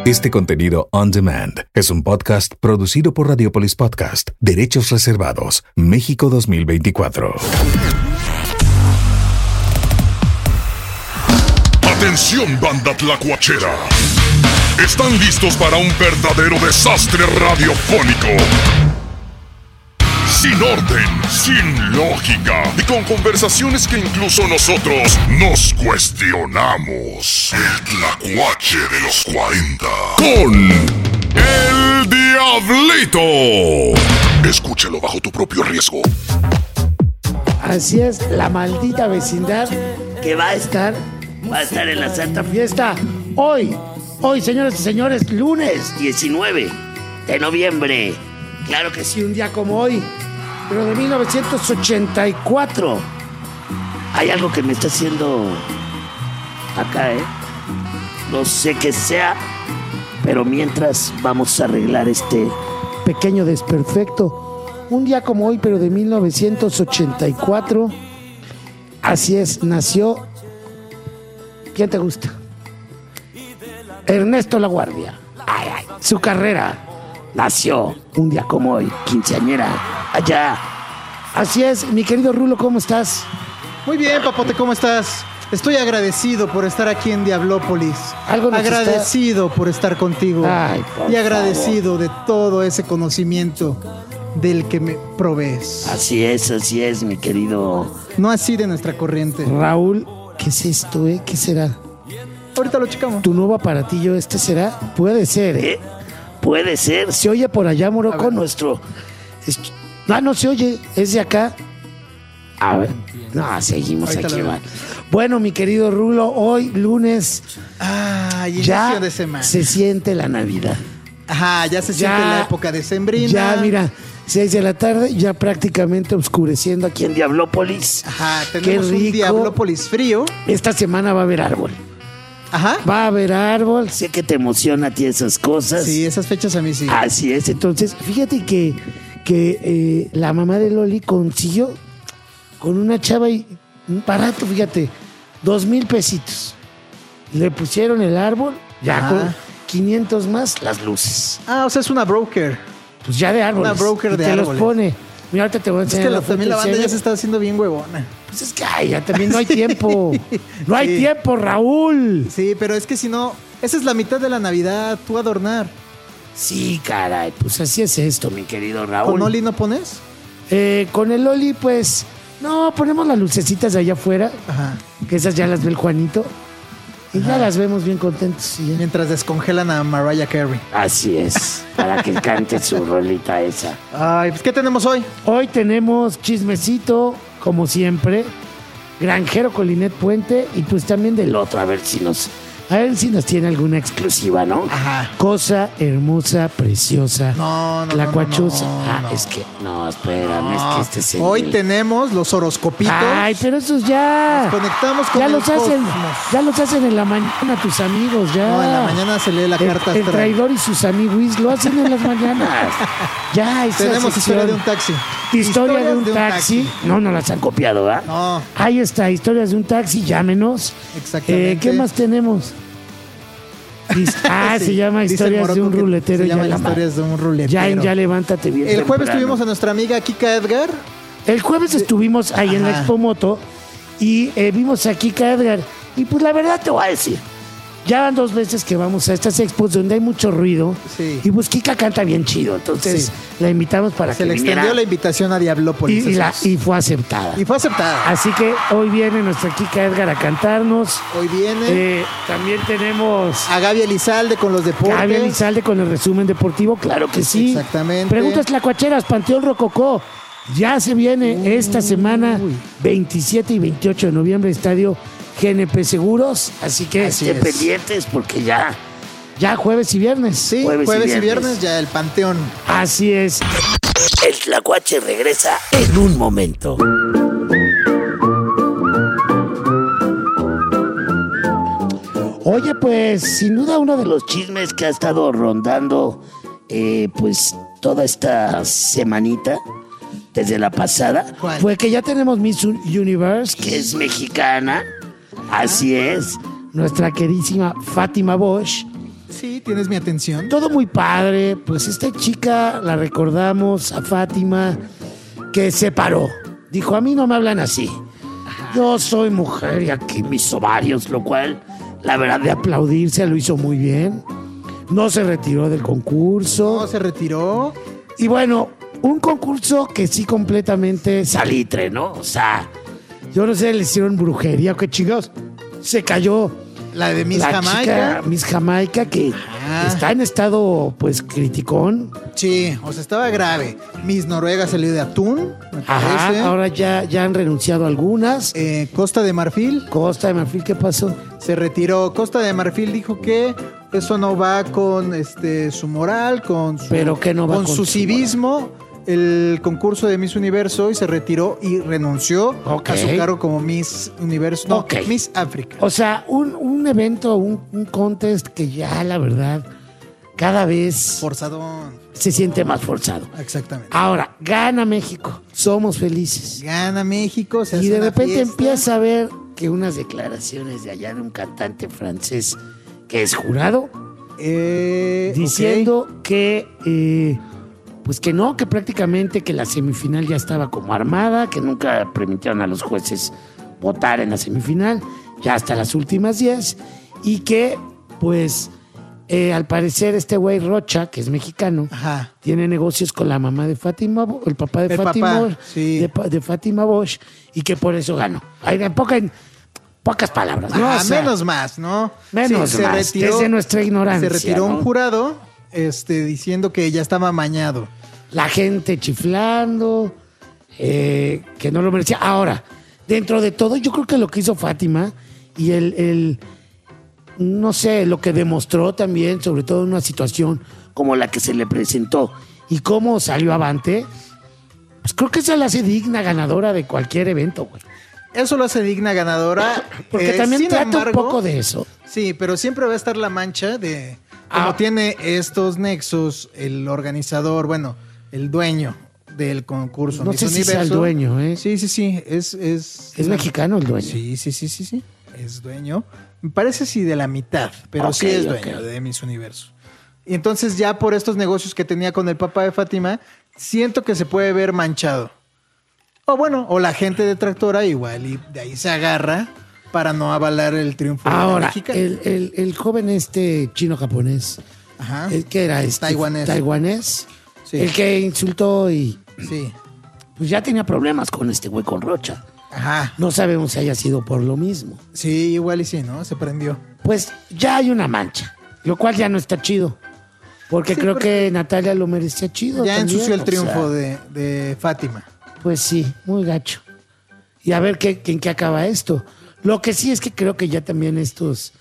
Este contenido on demand es un podcast producido por Radiopolis Podcast. Derechos reservados. México 2024. Atención, banda tlacuachera. ¿Están listos para un verdadero desastre radiofónico? Sin orden, sin lógica y con conversaciones que incluso nosotros nos cuestionamos. El tlacuache de los 40 con El Diablito. Escúchelo bajo tu propio riesgo. Así es, la maldita vecindad que va a estar en la Santa Fiesta hoy, señoras y señores, lunes 19 de noviembre. Claro que sí, un día como hoy, pero de 1984. Hay algo que me está haciendo acá, no sé qué sea, pero mientras vamos a arreglar este pequeño desperfecto. Un día como hoy, pero de 1984. Así es, nació. ¿Quién te gusta? Ernesto LaGuardia. Su carrera nació un día como hoy, quinceañera, allá. Así es, mi querido Rulo, ¿cómo estás? Muy bien, papote, ¿cómo estás? Estoy agradecido por estar aquí en Diablópolis. Agradecido por estar contigo. Y agradecido de todo ese conocimiento del que me provees. Así es, mi querido. No así de nuestra corriente. Raúl, ¿qué es esto, ¿Qué será? Ahorita lo checamos. ¿Tu nuevo aparatillo será? Puede ser, Puede ser. Se oye por allá, Morocco, nuestro. No se oye, es de acá. A ver. No, seguimos ahorita aquí, va. Bueno, mi querido Rulo, hoy, lunes. Inicio de semana. Se siente la Navidad. Ajá, ya se siente la época decembrina. Ya, mira, 6 de la tarde, ya prácticamente oscureciendo aquí en Diablópolis. Ajá, tenemos un Diablópolis frío. Esta semana va a haber árbol. Ajá. Va a haber árbol. Sé que te emociona a ti esas cosas. Sí, esas fechas a mí sí. Así es. Entonces, fíjate que la mamá de Loli consiguió con una chava y un barato, fíjate, 2,000 pesitos. Le pusieron el árbol, ya con 500 más las luces. O sea, es una broker. Pues ya de árboles. Una broker de árboles. Te los pone. Mira, ahorita te voy a enseñar. Es que también la banda ya se está haciendo bien huevona. Pues es que ya también no hay tiempo. No hay tiempo, Raúl. Sí, pero es que si no, esa es la mitad de la Navidad, tú adornar. Sí, caray, pues así es esto, mi querido Raúl. ¿Con Oli no pones? Con el Oli, pues, no, ponemos las lucecitas de allá afuera. Ajá. Que esas ya las ve el Juanito. Y ya las vemos bien contentos. Mientras descongelan a Mariah Carey. Así es, para que cante su rolita esa. Pues ¿qué tenemos hoy? Hoy tenemos chismecito, como siempre. Granjero con Linet Puente y pues también del otro, a ver si nos tiene alguna exclusiva, ¿no? Ajá. Cosa hermosa, preciosa. No. Tlacuachosa. Es que, espérame, es que este señor. Hoy tenemos los horoscopitos. Pero esos ya. Nos conectamos con ya los hacen en la mañana tus amigos, ya. No, en la mañana se lee la carta astral. El traidor y sus amigos lo hacen en las mañanas. Ya, tenemos historia de un taxi. Historia de un taxi. No las han copiado, ¿verdad? No. Ahí está, historias de un taxi, llámenos. Exactamente. ¿Qué más tenemos? Sí, se llama Historias de un ruletero. Se llama Historias de un ruletero. Ya levántate bien. El jueves tuvimos a nuestra amiga Kika Edgar. El jueves estuvimos ahí en la Expo Moto y vimos a Kika Edgar. Y pues la verdad te voy a decir, ya van 2 veces que vamos a estas expos donde hay mucho ruido. Sí. Y pues Kika canta bien chido. Entonces la invitamos para que viniera. Se le extendió la invitación a Diablópolis. Y fue aceptada. Así que hoy viene nuestra Kika Edgar a cantarnos. Hoy viene. También tenemos a Gaby Elizalde con los deportes. Gaby Elizalde con el resumen deportivo, claro que sí. Exactamente. Preguntas tlacuacheras, Panteón Rococó. Ya se viene esta semana, 27 y 28 de noviembre, estadio GNP Seguros, así que estén pendientes porque ya jueves y viernes. Sí, jueves y viernes ya el Panteón. Así es. El Tlacuache regresa en un momento. Oye, pues sin duda uno de los chismes que ha estado rondando pues toda esta semanita desde la pasada. ¿Cuál? Fue que ya tenemos Miss Universe, que es mexicana. Así es. Nuestra queridísima Fátima Bosch. Sí, tienes mi atención. Todo muy padre. Pues esta chica la recordamos a Fátima, que se paró. Dijo, a mí no me hablan así. Yo soy mujer y aquí mis ovarios, lo cual, la verdad, de aplaudirse, lo hizo muy bien. No se retiró del concurso. No se retiró. Y bueno, un concurso que sí completamente salitre, ¿no? O sea, yo no sé, le hicieron brujería o qué chingados. Se cayó la de Miss Jamaica. Chica, Miss Jamaica, que está en estado, pues, criticón. Sí, o sea, estaba grave. Miss Noruega salió de atún, me parece. Ahora ya han renunciado algunas. Costa de Marfil. Costa de Marfil, ¿qué pasó? Se retiró. Costa de Marfil dijo que eso no va con su moral, con su, ¿pero qué no va con su civismo. El concurso de Miss Universo, y se retiró y renunció a su cargo como Miss Universo. No, Miss África. O sea, un evento, un contest que ya, la verdad, cada vez forzadón. Se siente más forzado. Exactamente. Ahora, gana México. Somos felices. Gana México. Y de repente empieza a ver que unas declaraciones de allá de un cantante francés que es jurado, diciendo que pues que no, que prácticamente que la semifinal ya estaba como armada, que nunca permitieron a los jueces votar en la semifinal, ya hasta las últimas 10, y que pues al parecer este güey Rocha, que es mexicano, tiene negocios con la mamá de Fátima, el papá de Fátima, sí. de Fátima Bosch, y que por eso ganó. En pocas palabras, ¿no? O sea, menos más, ¿no? Menos más, retiró, desde nuestra ignorancia. Se retiró, ¿no? Un jurado diciendo que ya estaba amañado. La gente chiflando, que no lo merecía. Ahora, dentro de todo, yo creo que lo que hizo Fátima y no sé, lo que demostró también, sobre todo en una situación como la que se le presentó y cómo salió avante, pues creo que eso la hace digna ganadora de cualquier evento, güey. Eso lo hace digna ganadora. Porque también trata un poco de eso. Sí, pero siempre va a estar la mancha de... Como tiene estos nexos, el organizador, bueno, el dueño del concurso. No sé si sea el dueño, ¿eh? Sí. Es mexicano el dueño. Sí. Es dueño. Me parece sí de la mitad, pero sí es dueño de Miss Universo. Y entonces ya por estos negocios que tenía con el papá de Fátima, siento que se puede ver manchado. O la gente detractora igual y de ahí se agarra para no avalar el triunfo de la mexicana. El joven chino-japonés, el que era taiwanés, sí. El que insultó y pues ya tenía problemas con este güey, con Rocha. No sabemos si haya sido por lo mismo. Sí, igual y sí, ¿no? Se prendió. Pues ya hay una mancha, lo cual ya no está chido. Porque creo que Natalia lo merecía chido. Ya también, ensució el triunfo de Fátima. Pues sí, muy gacho. Y a ver en qué acaba esto. Lo que sí es que creo que ya también estos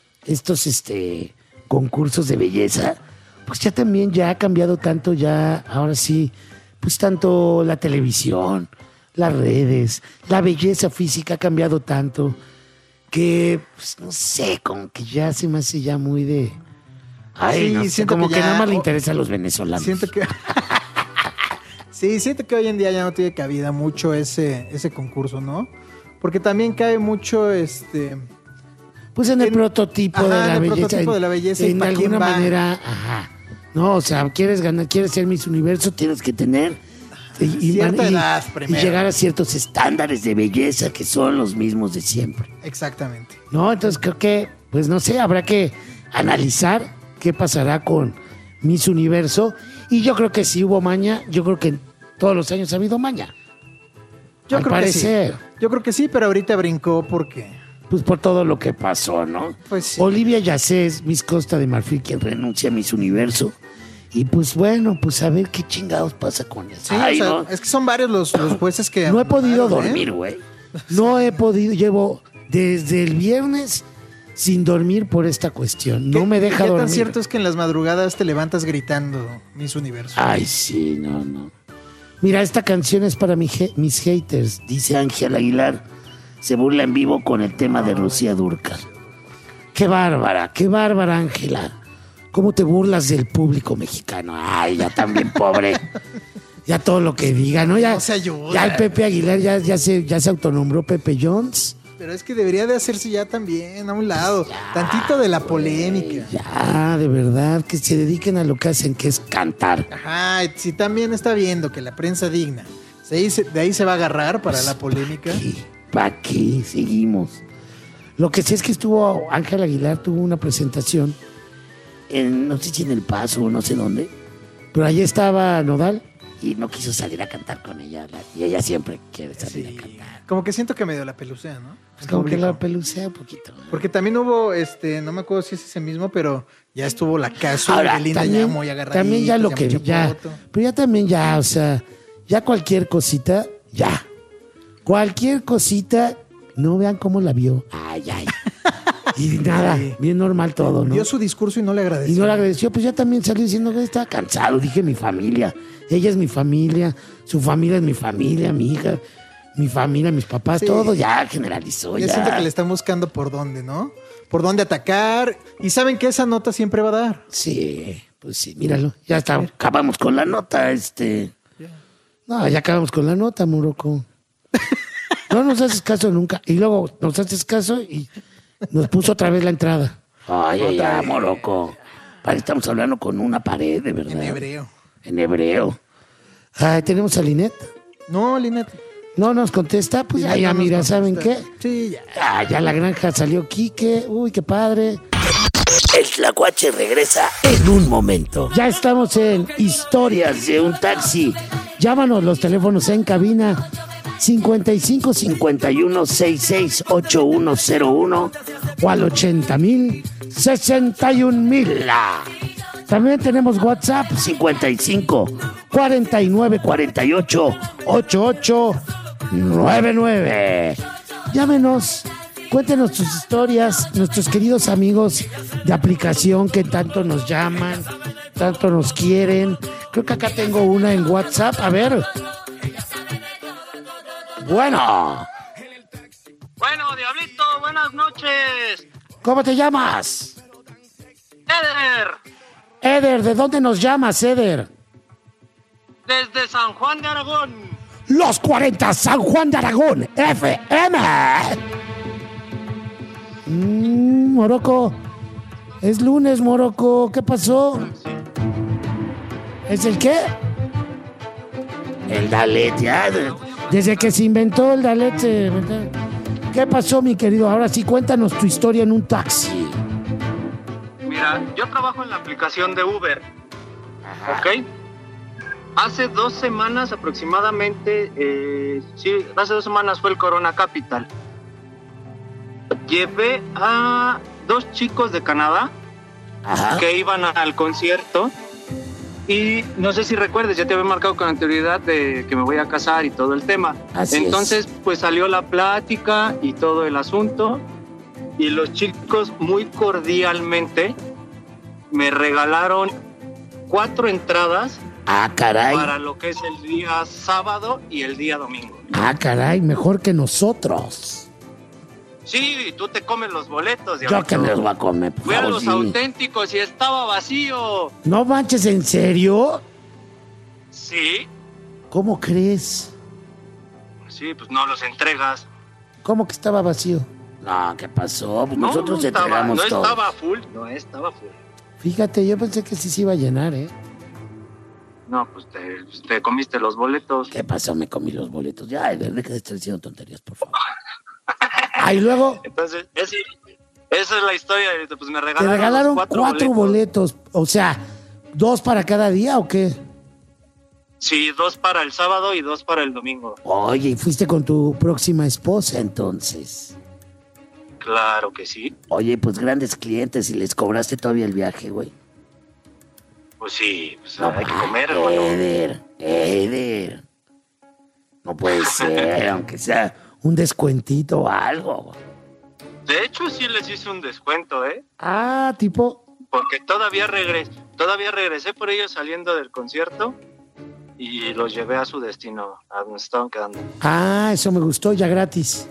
concursos de belleza, pues ya también ya ha cambiado tanto, ya ahora sí, pues tanto la televisión, las redes, la belleza física ha cambiado tanto que, pues no sé, como que ya se me hace ya muy de... no sé, como que nada más le interesa a los venezolanos. Siento que... siento que hoy en día ya no tiene cabida mucho ese concurso, ¿no? Porque también cae mucho pues en el prototipo de la belleza. Prototipo de la belleza. En alguna manera, No, o sea, quieres ser Miss Universo, tienes que tener cierta edad primero. Y llegar a ciertos estándares de belleza que son los mismos de siempre. Exactamente. No, entonces creo que, pues no sé, habrá que analizar qué pasará con Miss Universo. Y yo creo que si hubo maña, yo creo que todos los años ha habido maña. Al parecer. Yo creo que sí, pero ahorita brincó porque... Pues por todo lo que pasó, ¿no? Pues sí. Olivia Yacés, Miss Costa de Marfil, quien renuncia a Miss Universo. Y pues bueno, pues a ver qué chingados pasa con eso. Sí, ¿no? Es que son varios los jueces que... No he podido dormir, güey. No he podido, llevo desde el viernes sin dormir por esta cuestión. No me deja dormir. ¿Qué tan cierto es que en las madrugadas te levantas gritando Miss Universo? Ay, sí, no. Mira, esta canción es para mis haters, dice Ángel Aguilar. Se burla en vivo con el tema de Lucía Dúrcal. Qué bárbara, Ángela. ¿Cómo te burlas del público mexicano? Ay, ya también pobre. Ya todo lo que diga, ¿no? Ya, no se ayuda. Ya el Pepe Aguilar ya se autonombró Pepe Jones. pero es que debería de hacerse ya también a un lado. Ya, tantito de la polémica. Ya, de verdad, que se dediquen a lo que hacen, que es cantar. Ajá, si también está viendo que la prensa digna, de ahí se va a agarrar para la polémica. ¿Para qué? Seguimos. Lo que sí es que estuvo Ángel Aguilar, tuvo una presentación en, no sé si en El Paso o no sé dónde, pero allí estaba Nodal y no quiso salir a cantar con ella. Y ella siempre quiere salir a cantar. Como que siento que medio la pelucea, ¿no? Pues como que la pelucea un poquito, ¿no? Porque también hubo, no me acuerdo si es ese mismo, pero ya estuvo la Casu y Belinda ya muy agarradita. También ya lo que, ya, pero ya también ya, o sea, ya cualquier cosita, ya. Cualquier cosita, no vean cómo la vio. Ay. Y nada, bien normal todo, ¿no? Dio su discurso y no le agradeció. Y no le agradeció, pues ya también salió diciendo que estaba cansado. Dije, mi familia, ella es mi familia, su familia es mi familia, mi hija, mi familia, mis papás, sí. Todo ya generalizó. Ya siento que le están buscando por dónde, ¿no? Por dónde atacar. Y saben que esa nota siempre va a dar. Sí, pues sí, míralo. Ya está, acabamos con la nota, No, ya acabamos con la nota, Morocco. No nos haces caso nunca. Y luego nos haces caso y nos puso otra vez la entrada. Ay, ya, Morocco. Estamos hablando con una pared, de verdad. En hebreo. Ay, ¿tenemos a Linet? No, Linet. No nos contesta. Pues Linet ya, mira, ¿saben qué? Sí, ya. Ya la granja salió Quique. Uy, qué padre. El Tlacuache regresa en un momento. Ya estamos en Historias de un Taxi. Llámanos, los teléfonos en cabina 55 51 66 8101 o al 80,000 61,000. También tenemos WhatsApp 55 49 48 8899. Llámenos, cuéntenos sus historias, nuestros queridos amigos de aplicación que tanto nos llaman, tanto nos quieren. Creo que acá tengo una en WhatsApp. A ver. Bueno, Diablito, buenas noches. ¿Cómo te llamas? Eder, ¿de dónde nos llamas, Eder? Desde San Juan de Aragón. Los 40, San Juan de Aragón, FM. Morocco, es lunes, Morocco, ¿qué pasó? ¿Es el qué? El Dalet, ya. Desde que se inventó el Dalet, ¿qué pasó, mi querido? Ahora sí, cuéntanos tu historia en un taxi. Mira, yo trabajo en la aplicación de Uber. Ajá. ¿Ok? Hace 2 semanas aproximadamente, hace 2 semanas fue el Corona Capital. Llevé a 2 chicos de Canadá. Ajá. Que iban al concierto. Y no sé si recuerdes, ya te había marcado con anterioridad de que me voy a casar y todo el tema. Entonces, pues salió la plática y todo el asunto. Y los chicos muy cordialmente me regalaron 4 entradas. Ah, caray. Para lo que es el día sábado y el día domingo. Ah, caray, mejor que nosotros. Sí, tú te comes los boletos. Yo que me los voy a comer, por Fui favor, a los auténticos y estaba vacío. No manches, ¿en serio? Sí. ¿Cómo crees? Sí, pues no los entregas. ¿Cómo que estaba vacío? No, ¿qué pasó? Pues nosotros entregamos todo. No estaba full. Fíjate, yo pensé que sí se iba a llenar, ¿eh? No, pues te comiste los boletos. ¿Qué pasó? Me comí los boletos. Ya, de verdad que estoy diciendo tonterías, por favor. Ahí luego. Entonces, esa es la historia. Pues me regalaron. Te regalaron 4 boletos. O sea, 2 para cada día o qué? Sí, 2 para el sábado y 2 para el domingo. Oye, ¿y fuiste con tu próxima esposa entonces? Claro que sí. Oye, pues grandes clientes y les cobraste todavía el viaje, güey. Pues sí, pues no, hay que comer, güey. Eder. No puede ser, aunque sea un descuentito o algo. De hecho, sí les hice un descuento, ¿eh? Ah, tipo. Porque todavía regresé por ellos saliendo del concierto y los llevé a su destino, a donde estaban quedando. Ah, eso me gustó, ya gratis.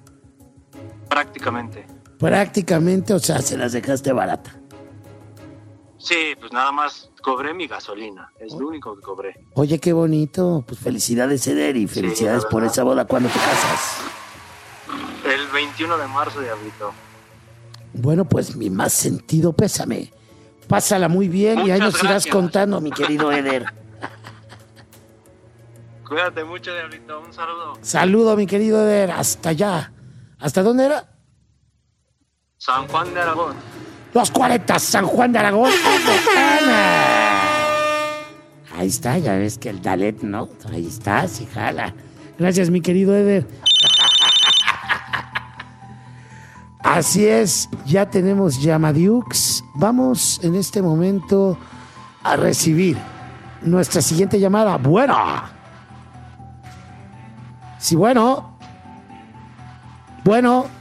Prácticamente, o sea, se las dejaste barata. Sí, pues nada más cobré mi gasolina, es lo único que cobré. Oye, qué bonito, pues felicidades, Eder, y felicidades por esa boda. ¿Cuándo te casas? El 21 de marzo, Diablito. Bueno, pues mi más sentido pésame. Pásala muy bien. Muchas y ahí nos irás contando, mi querido Eder. Cuídate mucho, Diablito. Un saludo. Saludo, mi querido Eder. Hasta allá. ¿Hasta dónde era? San Juan de Aragón. Los 40, San Juan de Aragón. Ahí está, ya ves que el Dalet, ¿no? Ahí está, sí jala. Gracias, mi querido Eder. Así es, ya tenemos llamadiux. Vamos en este momento a recibir nuestra siguiente llamada. Bueno. Sí, bueno. Bueno.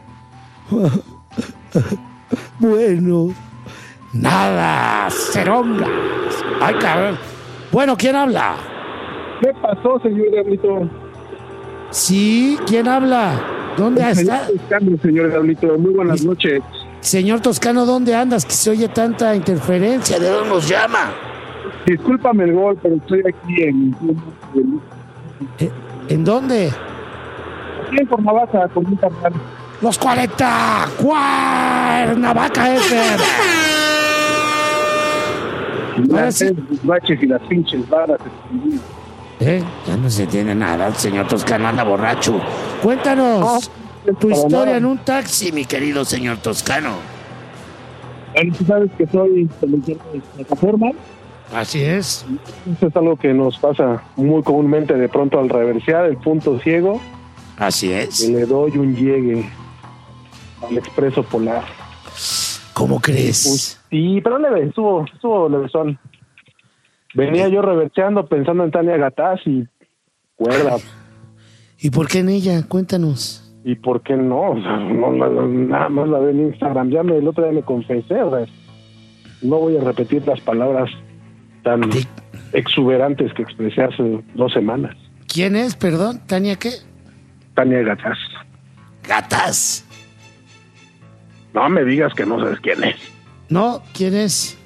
Bueno. Nada, cerongas. Ay, cabrón. Bueno, ¿quién habla? ¿Qué pasó, señor Diablito? Sí, ¿quién habla? ¿Dónde está? Señor Toscano, señor Diablito. Muy buenas noches. Señor Toscano, ¿dónde andas? Que se oye tanta interferencia. ¿De dónde nos llama? Discúlpame el gol, pero estoy aquí ¿En dónde? Aquí en Cuernavaca, con un carnal. Los 40, Cuernavaca FM. Las baches y las pinches varas. Ya no se entiende nada. El señor Toscano anda borracho. Cuéntanos tu historia en un taxi, mi querido señor Toscano. Tú sabes que soy conductor de plataforma. Así es. Eso es algo que nos pasa muy comúnmente de pronto al reversear el punto ciego. Así es. Y le doy un llegue al expreso polar. ¿Cómo crees? Pues, sí, pero leve, estuvo levesón. Venía yo reverseando pensando en Tania Gataz y cuerda. ¿Y por qué en ella? Cuéntanos. ¿Y por qué no? O sea, nada más la veo en Instagram. El otro día me confesé, o sea, no voy a repetir las palabras tan exuberantes que expresé hace 2 semanas. ¿Quién es, perdón? ¿Tania qué? Tania Gataz. ¿Gataz? No me digas que no sabes quién es. ¿No? ¿Quién es?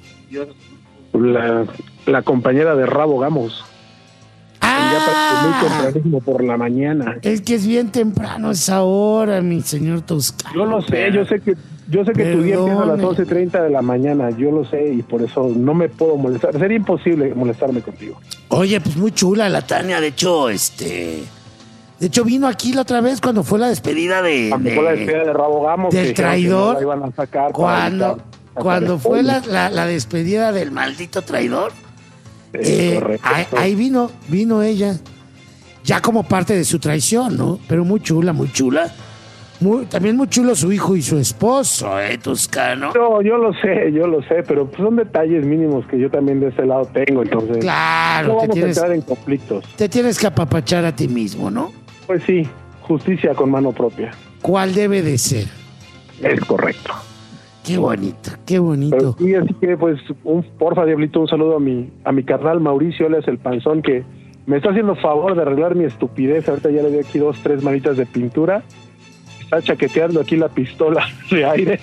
La compañera de Rabo Gamos. Ya muy tempranísimo por la mañana. Es que es bien temprano esa hora, mi señor Toscano. Yo lo sé, yo sé que tu día empieza a las 11:30 de la mañana, yo lo sé, y por eso no me puedo molestar. Sería imposible molestarme contigo. Oye, pues muy chula la Tania, de hecho, vino aquí la otra vez cuando fue la despedida de fue la despedida de Rabo Gamos, del traidor. No la iban a sacar cuando fue la despedida del maldito traidor. Ahí vino ella, ya como parte de su traición, ¿no? Pero muy chula, muy chula. También muy chulo su hijo y su esposo, Toscano. No, yo lo sé, pero pues son detalles mínimos que yo también de ese lado tengo, entonces. Claro, no vamos a entrar en conflictos. Te tienes que apapachar a ti mismo, ¿no? Pues sí, justicia con mano propia. ¿Cuál debe de ser? Es correcto. Qué bonito, qué bonito. Pero sí, así que pues, porfa, Diablito, un saludo a mi carnal Mauricio, él es el panzón, que me está haciendo favor de arreglar mi estupidez. Ahorita ya le doy aquí 2, 3 manitas de pintura. Está chaqueteando aquí la pistola de aire.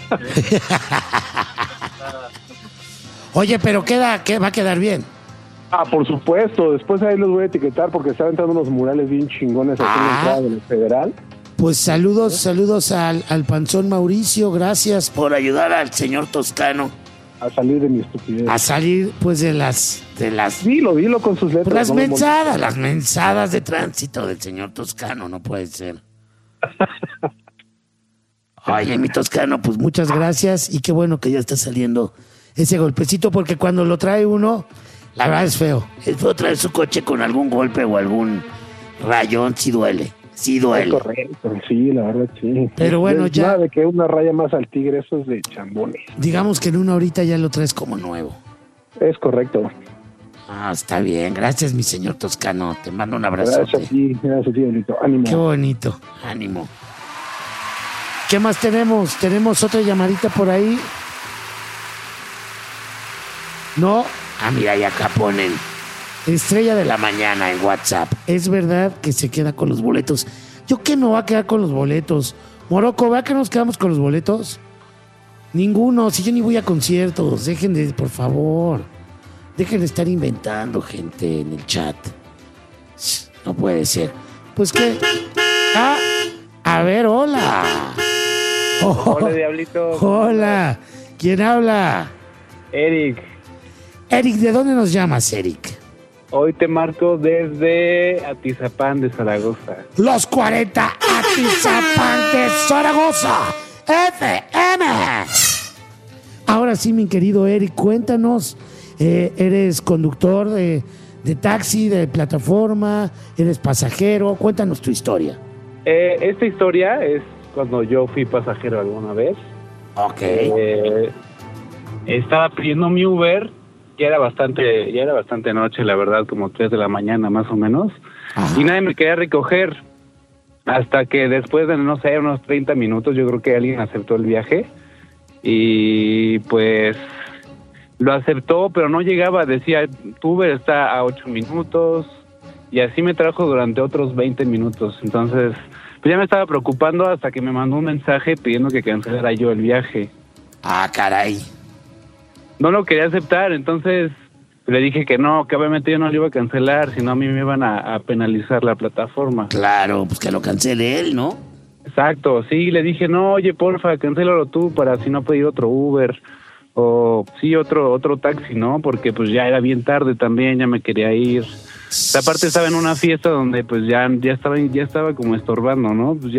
Oye, pero va a quedar bien. Por supuesto. Después ahí los voy a etiquetar porque están entrando unos murales bien chingones aquí en la entrada del Federal. Pues saludos al panzón Mauricio. Gracias por ayudar al señor Toscano a salir de mi estupidez. A salir, pues, de las... Dilo con sus letras. Las mensadas de tránsito del señor Toscano, no puede ser. Oye, mi Toscano, pues muchas gracias y qué bueno que ya está saliendo ese golpecito, porque cuando lo trae uno, la verdad es feo. Es feo traer su coche con algún golpe o algún rayón, sí duele. Sí duele. Es correcto, sí, la verdad sí. Pero bueno, ya... Nada de que una raya más al tigre, eso es de chambones. Digamos que en una horita ya lo traes como nuevo. Es correcto. Está bien. Gracias, mi señor Toscano. Te mando un abrazo. Gracias a ti, Benito. Ánimo. Qué bonito. Ánimo. ¿Qué más tenemos? ¿Tenemos otra llamadita por ahí? ¿No? Mira, y acá ponen... Estrella de la mañana en WhatsApp. ¿Es verdad que se queda con los boletos? ¿Yo qué me voy a quedar con los boletos? Morocco, ¿verdad que nos quedamos con los boletos? Ninguno, si yo ni voy a conciertos. Dejen de, por favor. Dejen de estar inventando, gente, en el chat. No puede ser. Pues que... A ver, hola. Hola, Diablito. Hola. ¿Quién habla? Eric. Eric, ¿de dónde nos llamas, Eric? Hoy te marco desde Atizapán de Zaragoza. Los 40 Atizapán de Zaragoza. FM. Ahora sí, mi querido Eric, cuéntanos. ¿Eres conductor de taxi, de plataforma? ¿Eres pasajero? Cuéntanos tu historia. Esta historia es cuando yo fui pasajero alguna vez. Ok. Estaba pidiendo mi Uber, ya era bastante noche, la verdad, como 3 de la mañana más o menos. Ajá. Y nadie me quería recoger. Hasta que después de, no sé, unos 30 minutos, yo creo que alguien aceptó el viaje. Y pues lo aceptó, pero no llegaba. Decía, tu Uber está a 8 minutos. Y así me trajo durante otros 20 minutos. Entonces, pues ya me estaba preocupando hasta que me mandó un mensaje pidiendo que cancelara yo el viaje. Ah, caray. No lo quería aceptar, entonces le dije que no, que obviamente yo no lo iba a cancelar, sino a mí me iban a penalizar la plataforma. Claro, pues que lo cancele él, ¿no? Exacto, sí, le dije, no, oye, porfa, cancélalo tú para si no pedir otro Uber o sí, otro taxi, ¿no? Porque pues ya era bien tarde también, ya me quería ir. Aparte estaba en una fiesta donde pues ya estaba como estorbando, ¿no? Pues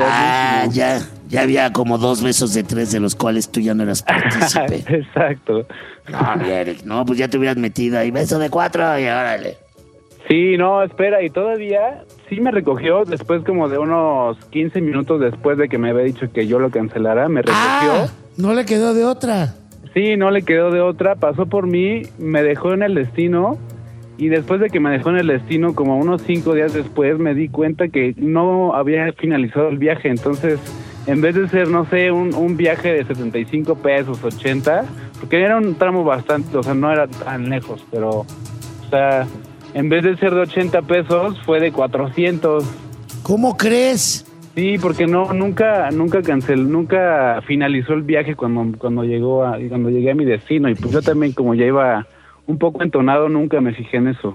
ya había como 2 besos de 3 de los cuales tú ya no eras partícipe. Exacto. No, Eric, no, pues ya te hubieras metido ahí, beso de 4 y órale. Sí, no, espera, y todavía sí me recogió después como de unos 15 minutos después de que me había dicho que yo lo cancelara, me recogió. No le quedó de otra. Sí, no le quedó de otra, pasó por mí, me dejó en el destino. Y después de que me dejó en el destino, como unos 5 días después, me di cuenta que no había finalizado el viaje. Entonces, en vez de ser, no sé, un viaje de 75 pesos, 80, porque era un tramo bastante, o sea, no era tan lejos, pero, o sea, en vez de ser de 80 pesos, fue de 400. ¿Cómo crees? Sí, porque nunca finalizó el viaje cuando llegué a mi destino. Y pues yo también, como ya iba un poco entonado, nunca me fijé en eso.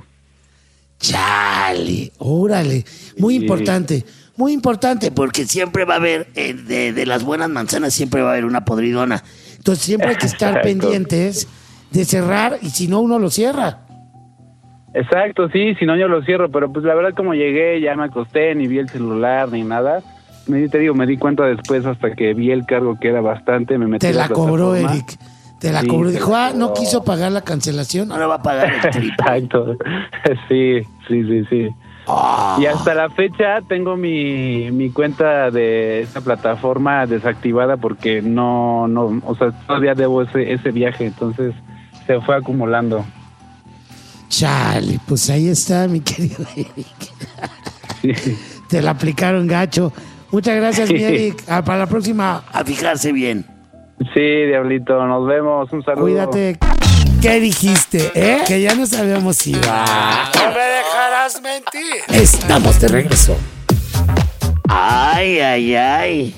Chale, órale, muy importante, porque siempre va a haber, de las buenas manzanas siempre va a haber una podridona. Entonces siempre hay que estar pendientes de cerrar y si no uno lo cierra. Exacto, sí, si no yo lo cierro, pero pues la verdad como llegué, ya me acosté, ni vi el celular, ni nada. Me di cuenta después hasta que vi el cargo que era bastante, me metí. Te la cobró, Eric. Te la cobró. Dijo, no quiso pagar la cancelación, ahora va a pagar el triple. Exacto. Sí. Oh. Y hasta la fecha tengo mi cuenta de esta plataforma desactivada porque no, o sea, todavía debo ese viaje, entonces se fue acumulando. Chale, pues ahí está, mi querido Eric. Sí. Te la aplicaron gacho. Muchas gracias, mi Eric. Para la próxima, a fijarse bien. Sí, Diablito, nos vemos. Un saludo. Cuídate. ¿Qué dijiste, Que ya no sabíamos si iba. No me dejarás mentir. Estamos de regreso. Ay. Ay,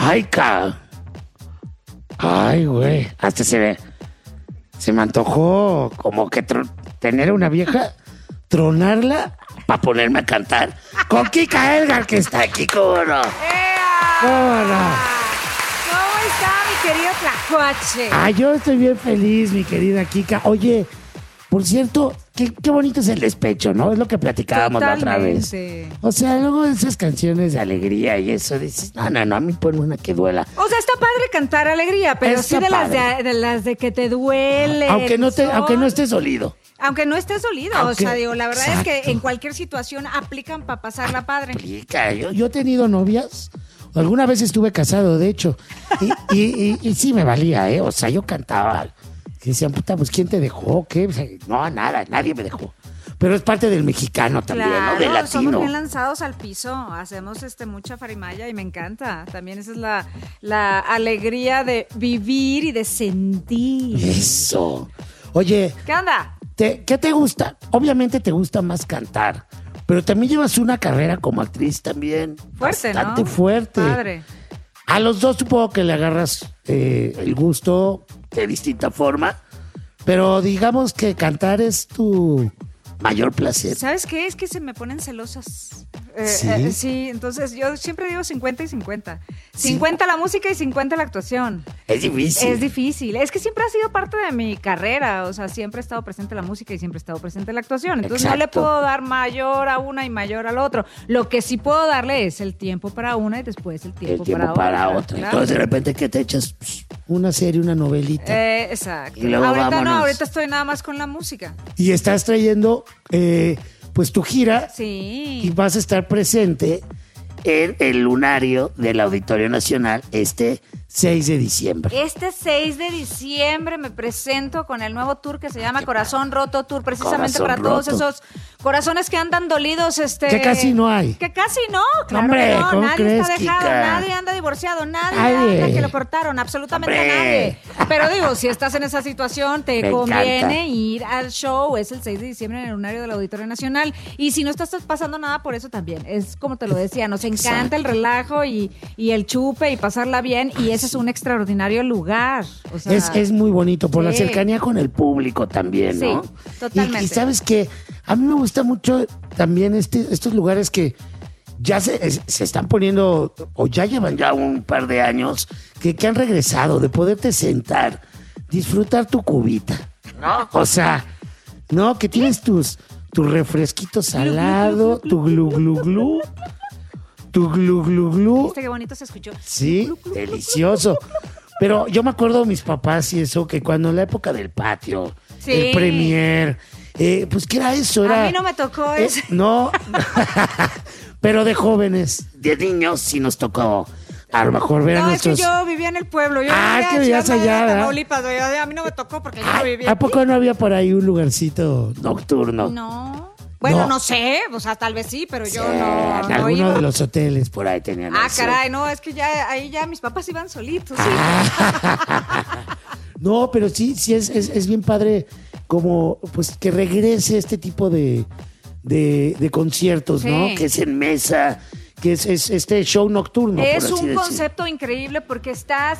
güey. Hasta se me antojó como que tener una vieja, tronarla para ponerme a cantar con Kika Edgar, que está aquí, ¿cómo no? ¿Cómo no? ¿Cómo está, mi querido Tlacuache? Yo estoy bien feliz, mi querida Kika. Oye, por cierto, qué bonito es el despecho, ¿no? Es lo que platicábamos la otra vez. O sea, luego esas canciones de alegría y eso, dices, no, a mí por una que duela. O sea, está padre cantar alegría, pero está sí de las de que te duele. Aunque no estés dolido. Aunque no estés dolido, o sea, digo, la verdad es que en cualquier situación aplican para pasarla padre. Aplica. Yo he tenido novias. Alguna vez estuve casado, de hecho, y sí me valía, o sea, yo cantaba, que decían, puta, pues, ¿quién te dejó? ¿Qué? O sea, no, nada, nadie me dejó. Pero es parte del mexicano también, claro, ¿no? Del latino. Somos bien lanzados al piso, hacemos mucha farimaya y me encanta. También esa es la alegría de vivir y de sentir. Eso. Oye. ¿Qué onda? ¿Qué te gusta? Obviamente te gusta más cantar. Pero también llevas una carrera como actriz también. Fuerte, bastante ¿no? fuerte. Padre. A los dos supongo que le agarras el gusto de distinta forma. Pero digamos que cantar es tu mayor placer. ¿Sabes qué? Es que se me ponen celosas Sí, entonces yo siempre digo 50 y 50. 50 la música y 50 la actuación. Es difícil. Es que siempre ha sido parte de mi carrera. O sea, siempre ha estado presente la música y siempre ha estado presente la actuación. Entonces no le puedo dar mayor a una y mayor al otro. Lo que sí puedo darle es el tiempo para una y después el tiempo para otra. Claro. Entonces de repente que te echas una serie, una novelita. Exacto. Y luego ahorita estoy nada más con la música. Y estás trayendo pues tu gira. Sí. Y vas a estar presente en el lunario del Auditorio Nacional 6 de diciembre. Este 6 de diciembre me presento con el nuevo tour que se llama Corazón Roto Tour, precisamente Corazón para roto. todos esos corazones que andan dolidos. Que casi no hay. Que casi no, claro. Hombre, que no. ¿cómo Nadie crees, está dejado, Kika? nadie anda divorciado, nadie anda que lo cortaron, absolutamente nadie. Pero digo, si estás en esa situación, te conviene ir al show. Es el 6 de diciembre en el lunario del Auditorio Nacional. Y si no estás pasando nada por eso también. Es como te lo decía, nos encanta el relajo y el chupe y pasarla bien. Y ese es un extraordinario lugar. O sea, es muy bonito por la cercanía con el público también, ¿no? Sí, totalmente. Y sabes que a mí me gusta mucho también estos lugares que ya se están poniendo, o ya llevan ya un par de años, que han regresado, de poderte sentar, disfrutar tu cubita, ¿no? O sea, ¿no? Que tienes tus refresquitos al lado, tu glu glu glu. Tu glu glu glu. ¿Viste qué bonito se escuchó? Sí, delicioso. Pero yo me acuerdo de mis papás y eso, que cuando en la época del patio, el premier, pues ¿qué era eso? A mí no me tocó eso. No, pero de jóvenes, de niños sí nos tocó. A lo mejor ver a nuestros... es que yo vivía en el pueblo. Yo que vivías allá, ¿verdad? Tamaulipas, a mí no me tocó porque yo no vivía. ¿A poco no había por ahí un lugarcito nocturno? No. Bueno, no sé, o sea, tal vez sí, pero yo no. En alguno de los hoteles por ahí tenían eso. Caray, no, es que ahí ya mis papás iban solitos. Sí. No, pero sí es bien padre como pues que regrese este tipo de conciertos, ¿no? Que es en mesa, que es este show nocturno. Es por así un concepto increíble porque estás,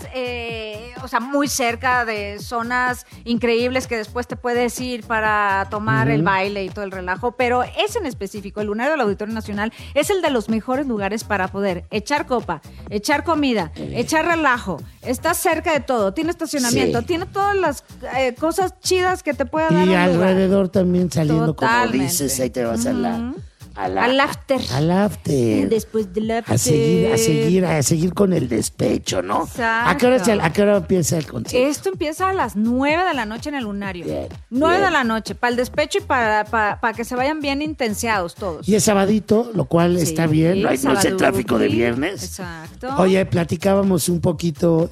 o sea, muy cerca de zonas increíbles que después te puedes ir para tomar el baile y todo el relajo, pero ese en específico, el lunario del Auditorio Nacional, es el de los mejores lugares para poder echar copa, echar comida, echar relajo. Estás cerca de todo, tiene estacionamiento, tiene todas las cosas chidas que te puede dar y un alrededor lugar. también saliendo, Totalmente. como dices, ahí te vas al after. Al after. Después del after. A seguir con el despecho, ¿no? Exacto. ¿A qué hora empieza el concierto? Esto empieza a las 9 de la noche en el lunario. Bien, 9 bien. de la noche, para el despecho y para que se vayan bien intenseados todos. Y es sabadito, lo cual está bien, no es el tráfico de viernes. Exacto. Oye, platicábamos un poquito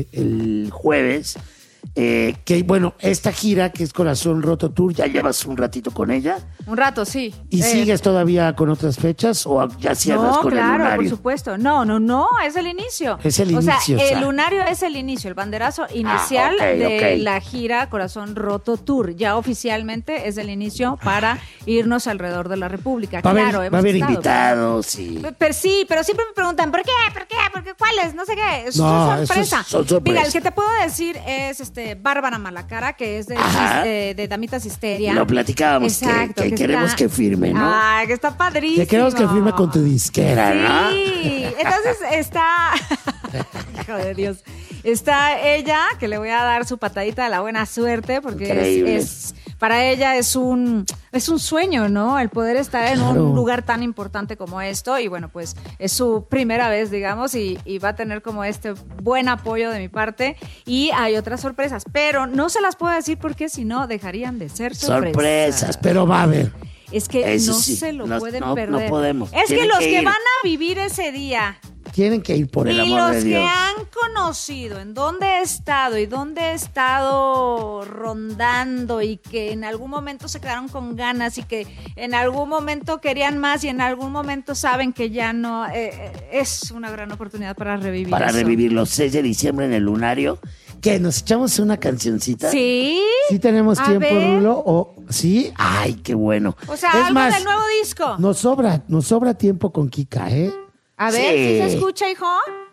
el jueves, que bueno, esta gira que es Corazón Roto Tour, ¿ya llevas un ratito con ella? Un rato, sí. ¿Y sigues todavía con otras fechas o ya cierras con el lunario? No, claro, por supuesto. No, es el inicio. Es el inicio. O sea, el lunario es el inicio, el banderazo inicial de la gira Corazón Roto Tour. Ya oficialmente es el inicio para irnos alrededor de la República. Va a haber invitados, sí. Pero siempre me preguntan, ¿por qué? ¿Cuáles? No sé qué. No, son sorpresa. son sorpresa. Mira, el que te puedo decir es Bárbara Malacara, que es de Damitas Histeria. Lo platicábamos, exacto, que queremos que firme, ¿no? Que está padrísimo. Que queremos que firme con tu disquera, ¿no? Sí, entonces está... Hijo de Dios. Está ella, que le voy a dar su patadita de la buena suerte, porque para ella es un sueño, ¿no? El poder estar en un lugar tan importante como esto. Y bueno, pues es su primera vez, digamos, y va a tener como este buen apoyo de mi parte. Y hay otras sorpresas, pero no se las puedo decir porque si no dejarían de ser sorpresas. Pero va a haber. Es que eso no sí, se lo pueden perder. No podemos. Es que los que van a vivir ese día tienen que ir por el amor de Dios. Y los que han conocido en dónde he estado y dónde he estado rondando y que en algún momento se quedaron con ganas y que en algún momento querían más y en algún momento saben que ya no, es una gran oportunidad para revivir Para eso. revivir los 6 de diciembre en el lunario. ¿Qué? ¿Nos echamos una cancioncita? Sí. ¿Sí tenemos tiempo, ver. Rulo? ¿O sí? Ay, qué bueno. O sea, es algo más, del nuevo disco. Nos sobra tiempo con Kika, ¿eh? A ver, Sí. ¿sí se escucha, hijo?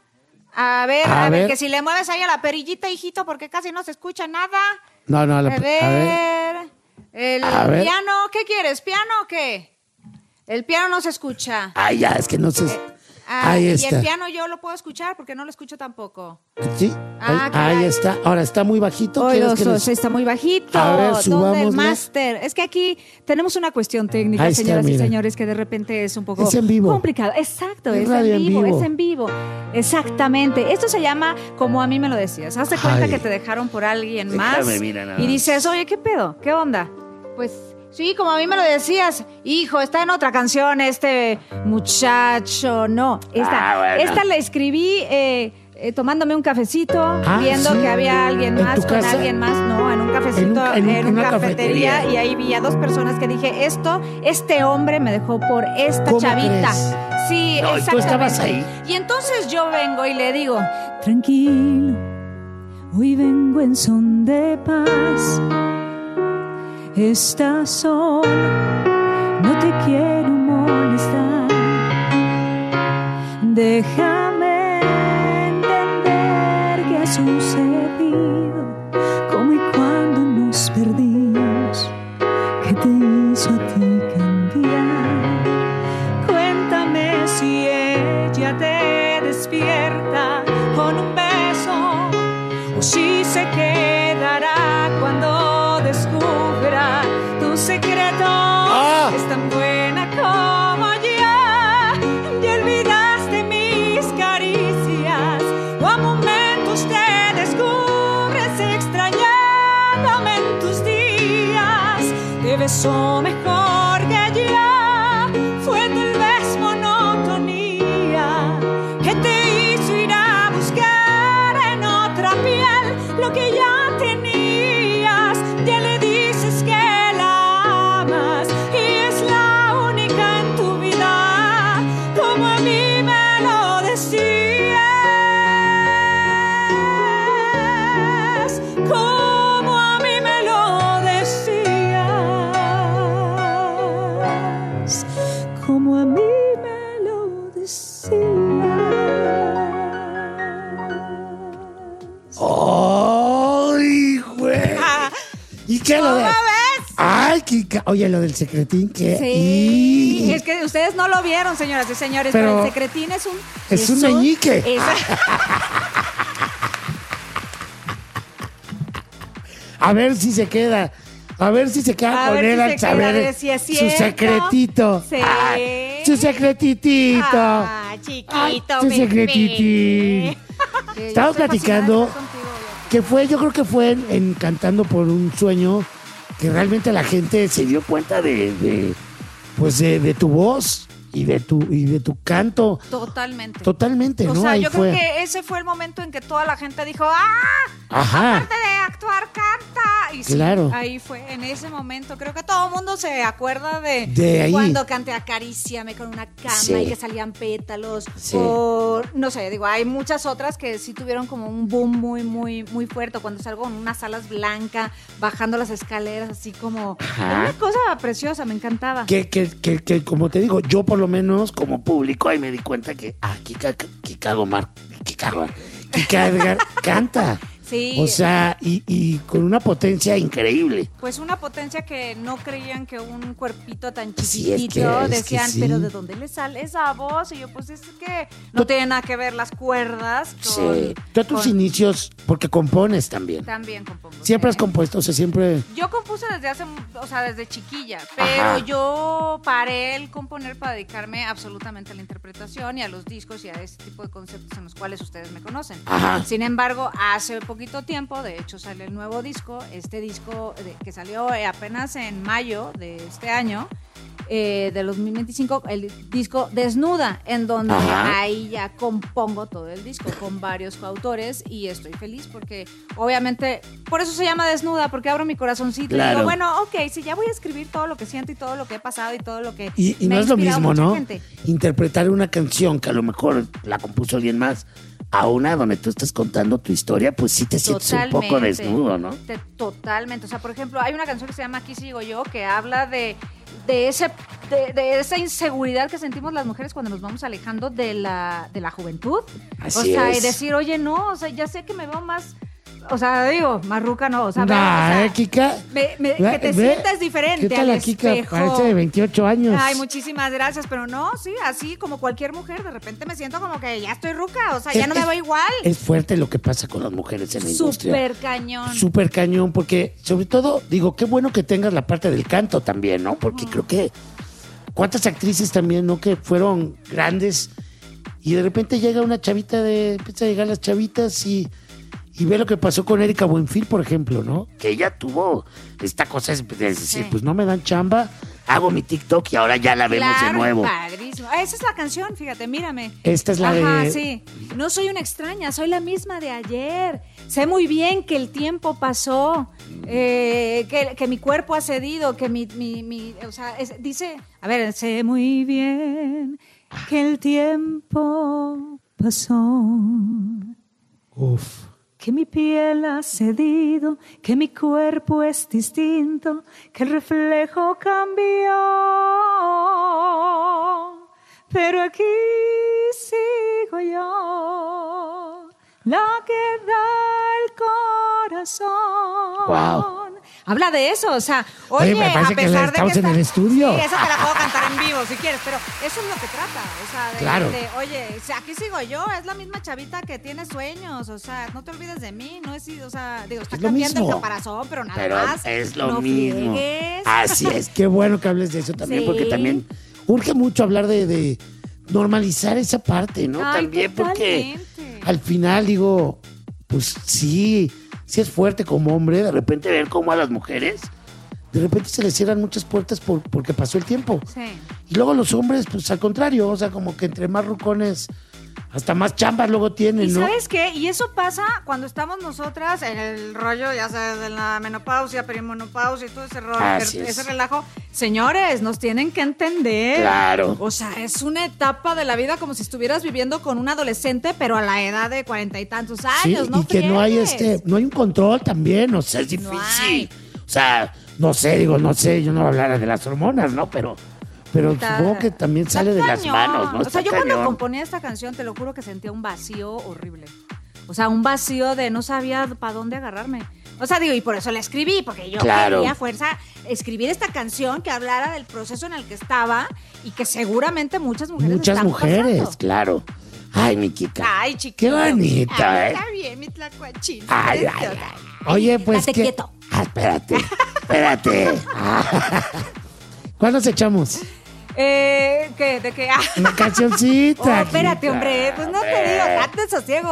A ver, que si le mueves ahí a la perillita, hijito, porque casi no se escucha nada. No, A ver. El A ver. piano, ¿qué quieres? ¿Piano o qué? El piano no se escucha. Ay, ya, es que no se... Ahí está. Y el piano yo lo puedo escuchar porque no lo escucho tampoco. Sí, ahí está. Ahora, ¿está muy bajito? Está muy bajito. A ver, subámosle. ¿Dónde el máster? Es que aquí tenemos una cuestión técnica, señoras y señores, que de repente es un poco complicado. Exacto, es en vivo. Exactamente. Esto se llama Como a mí me lo decías. Hazte cuenta que te dejaron por alguien más y dices, oye, ¿qué pedo? ¿Qué onda? Pues... sí, como a mí me lo decías, hijo, está en otra canción este muchacho. No, esta la escribí tomándome un cafecito, viendo que había alguien más con alguien más. No, en un cafecito, en una cafetería. Y ahí vi a 2 personas que dije, este hombre me dejó por esta chavita. ¿Crees? Sí, no, exactamente. ¿Tú estabas ahí? Y entonces yo vengo y le digo, tranquilo, hoy vengo en son de paz. Estás solo, no te quiero molestar. Déjame entender qué ha sucedido, cómo y cuándo nos perdimos, qué te hizo a ti cambiar. Cuéntame si ella te despierta con un beso o si se quedará cuando descubra tu secreto. Es tan buena como yo, y olvidaste mis caricias, o a momentos te descubres extrañándome en tus días. Te besó mejor que yo, fue tal vez monotonía que te hizo ir a buscar en otra piel lo que ya tenías. Ya le dices que la amas y es la única en tu vida, como a mí me lo decías, como a mí me lo decías, como a mí me lo decías. ¡Ay, güey! ¿Y qué lo de...? Ay, oye, lo del secretín, ¿qué? Sí, es que ustedes no lo vieron, señoras y señores, pero el secretín es un... Es un meñique. A ver si se queda. A ver si se queda con él al saber si su secretito. Sí. Su secretitito. Chiquito, su secretitito. Estamos platicando que fue, yo creo que fue en Cantando por un Sueño, que realmente la gente se dio cuenta de tu voz y de tu canto. Totalmente, ¿no? O sea, ahí yo creo que ese fue el momento en que toda la gente dijo, aparte de actuar, canta. Y sí, claro. Ahí fue, en ese momento. Creo que todo el mundo se acuerda de ahí. Cuando canté Acaríciame con una cama y que salían pétalos. Sí. O, no sé, digo, hay muchas otras que sí tuvieron como un boom muy, muy, muy fuerte. Cuando salgo en unas salas blancas, bajando las escaleras, así como... Era una cosa preciosa, me encantaba. Que como te digo, yo por lo menos como público ahí me di cuenta que Kika Edgar canta. Sí. O sea, y con una potencia increíble. Pues una potencia que no creían que un cuerpito tan Sí, es chiquitito, que decían, sí. pero ¿de dónde le sale esa voz? Y yo, pues es que no tiene nada que ver las cuerdas con... Sí. Tú a tus inicios, porque compones también. También compongo. Siempre has compuesto, o sea, siempre... Yo compuse desde chiquilla, pero yo paré el componer para dedicarme absolutamente a la interpretación y a los discos y a ese tipo de conceptos en los cuales ustedes me conocen. Sin embargo, hace poquito tiempo, de hecho sale el nuevo disco, que salió apenas en mayo de este año, de 2025, el disco Desnuda, en donde ahí ya compongo todo el disco con varios coautores y estoy feliz porque obviamente, por eso se llama Desnuda, porque abro mi corazoncito y digo, bueno, ok, si ya voy a escribir todo lo que siento y todo lo que he pasado y todo lo que y me no ha es lo inspirado mismo, mucha ¿no? gente. Interpretar una canción que a lo mejor la compuso alguien más a una donde tú estás contando tu historia, pues sí te sientes un poco desnudo, ¿no? Totalmente. O sea, por ejemplo, hay una canción que se llama Aquí sigo yo, que habla de esa inseguridad que sentimos las mujeres cuando nos vamos alejando de la juventud. Así o sea, es. Y decir, oye, no, o sea, ya sé que me veo más O sea, digo, marruca no. O sea, Kika. Que te sientas diferente. ¿Qué tal la Kika? Parece de 28 años. Ay, muchísimas gracias, pero no, sí, así como cualquier mujer, de repente me siento como que ya estoy ruca, o sea, ya no me veo igual. Es fuerte lo que pasa con las mujeres en la industria. Súper cañón, porque sobre todo, digo, qué bueno que tengas la parte del canto también, ¿no? Porque creo que cuántas actrices también, ¿no? Que fueron grandes y de repente llega una chavita empieza a llegar las chavitas y ve lo que pasó con Erika Buenfil, por ejemplo, ¿no? Que ella tuvo esta cosa de decir, pues no me dan chamba, hago mi TikTok y ahora ya la vemos de nuevo. Padrísimo. Esa es la canción, fíjate, mírame. Esta es la de... sí. No soy una extraña, soy la misma de ayer. Sé muy bien que el tiempo pasó, que mi cuerpo ha cedido, que o sea, dice... A ver, sé muy bien que el tiempo pasó. Uf. Que mi piel ha cedido, que mi cuerpo es distinto, que el reflejo cambió. Pero aquí sigo yo, la que da el corazón. Wow. Habla de eso, o sea, oye, me parece a pesar que estamos de que en el estudio. Sí, esa te la puedo cantar en vivo si quieres, pero eso es lo que trata, o sea, claro. Oye, o sea, aquí sigo yo, es la misma chavita que tiene sueños, o sea, no te olvides de mí, no es, o sea, digo, está cambiando el caparazón, pero nada más. Es lo no mismo. Friegues. Así es, qué bueno que hables de eso también, Sí. porque también urge mucho hablar de normalizar esa parte, ¿no? Ay, también totalmente. Porque al final digo, pues sí es fuerte como hombre de repente ver cómo a las mujeres de repente se les cierran muchas puertas porque pasó el tiempo. Sí. Y luego los hombres, pues al contrario, o sea, como que entre más rucones, hasta más chambas luego tienen, ¿no? ¿Y sabes qué? Y eso pasa cuando estamos nosotras en el rollo, ya sabes, de la menopausia, perimenopausia y todo ese rollo, ese relajo. Señores, nos tienen que entender. Claro. O sea, es una etapa de la vida como si estuvieras viviendo con un adolescente, pero a la edad de 40 y tantos años, sí, ¿no? Y que no hay no hay un control también, o sea, es difícil. O sea, no sé, yo no voy a hablar de las hormonas, ¿no? Pero supongo que también sale de las manos, ¿no? O sea, yo cuando componía esta canción, te lo juro que sentía un vacío horrible. O sea, un vacío de no sabía para dónde agarrarme. O sea, digo, y por eso la escribí, porque yo quería a fuerza escribir esta canción que hablara del proceso en el que estaba y que seguramente muchas mujeres pasando. Claro. Ay, mi Kika. Ay, chiquito. Qué bonita, Está bien, mi tlacuachín. Ay. Oye, pues Date quieto. Espérate. ¿Cuándo nos echamos? ¿Qué? ¿De qué? Una cancioncita. Espérate, hombre, pues no te digo, date sosiego.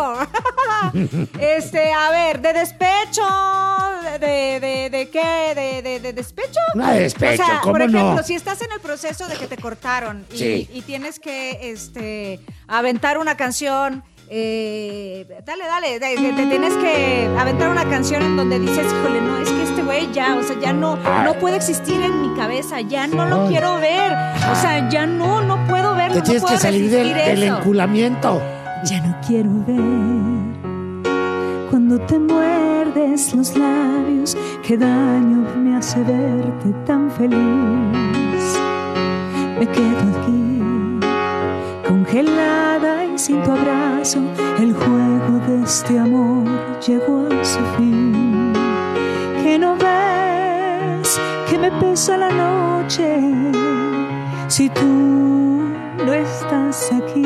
A ver, de despecho, ¿de qué? ¿De despecho? No, de despecho, o sea, ¿cómo por ejemplo, no? si estás en el proceso de que te cortaron y tienes que aventar una canción. Dale, te tienes que aventar una canción en donde dices, híjole, no, es que este güey ya, o sea, ya no puede existir en mi cabeza, ya no lo quiero ver, o sea, ya no puedo verlo. Te tienes que salir del enculamiento. Ya no quiero ver cuando te muerdes los labios, qué daño me hace verte tan feliz. Me quedo aquí, congelada y sin tu abrazo, el juego de este amor llegó a su fin. Que no ves que me pesa la noche si tú no estás aquí.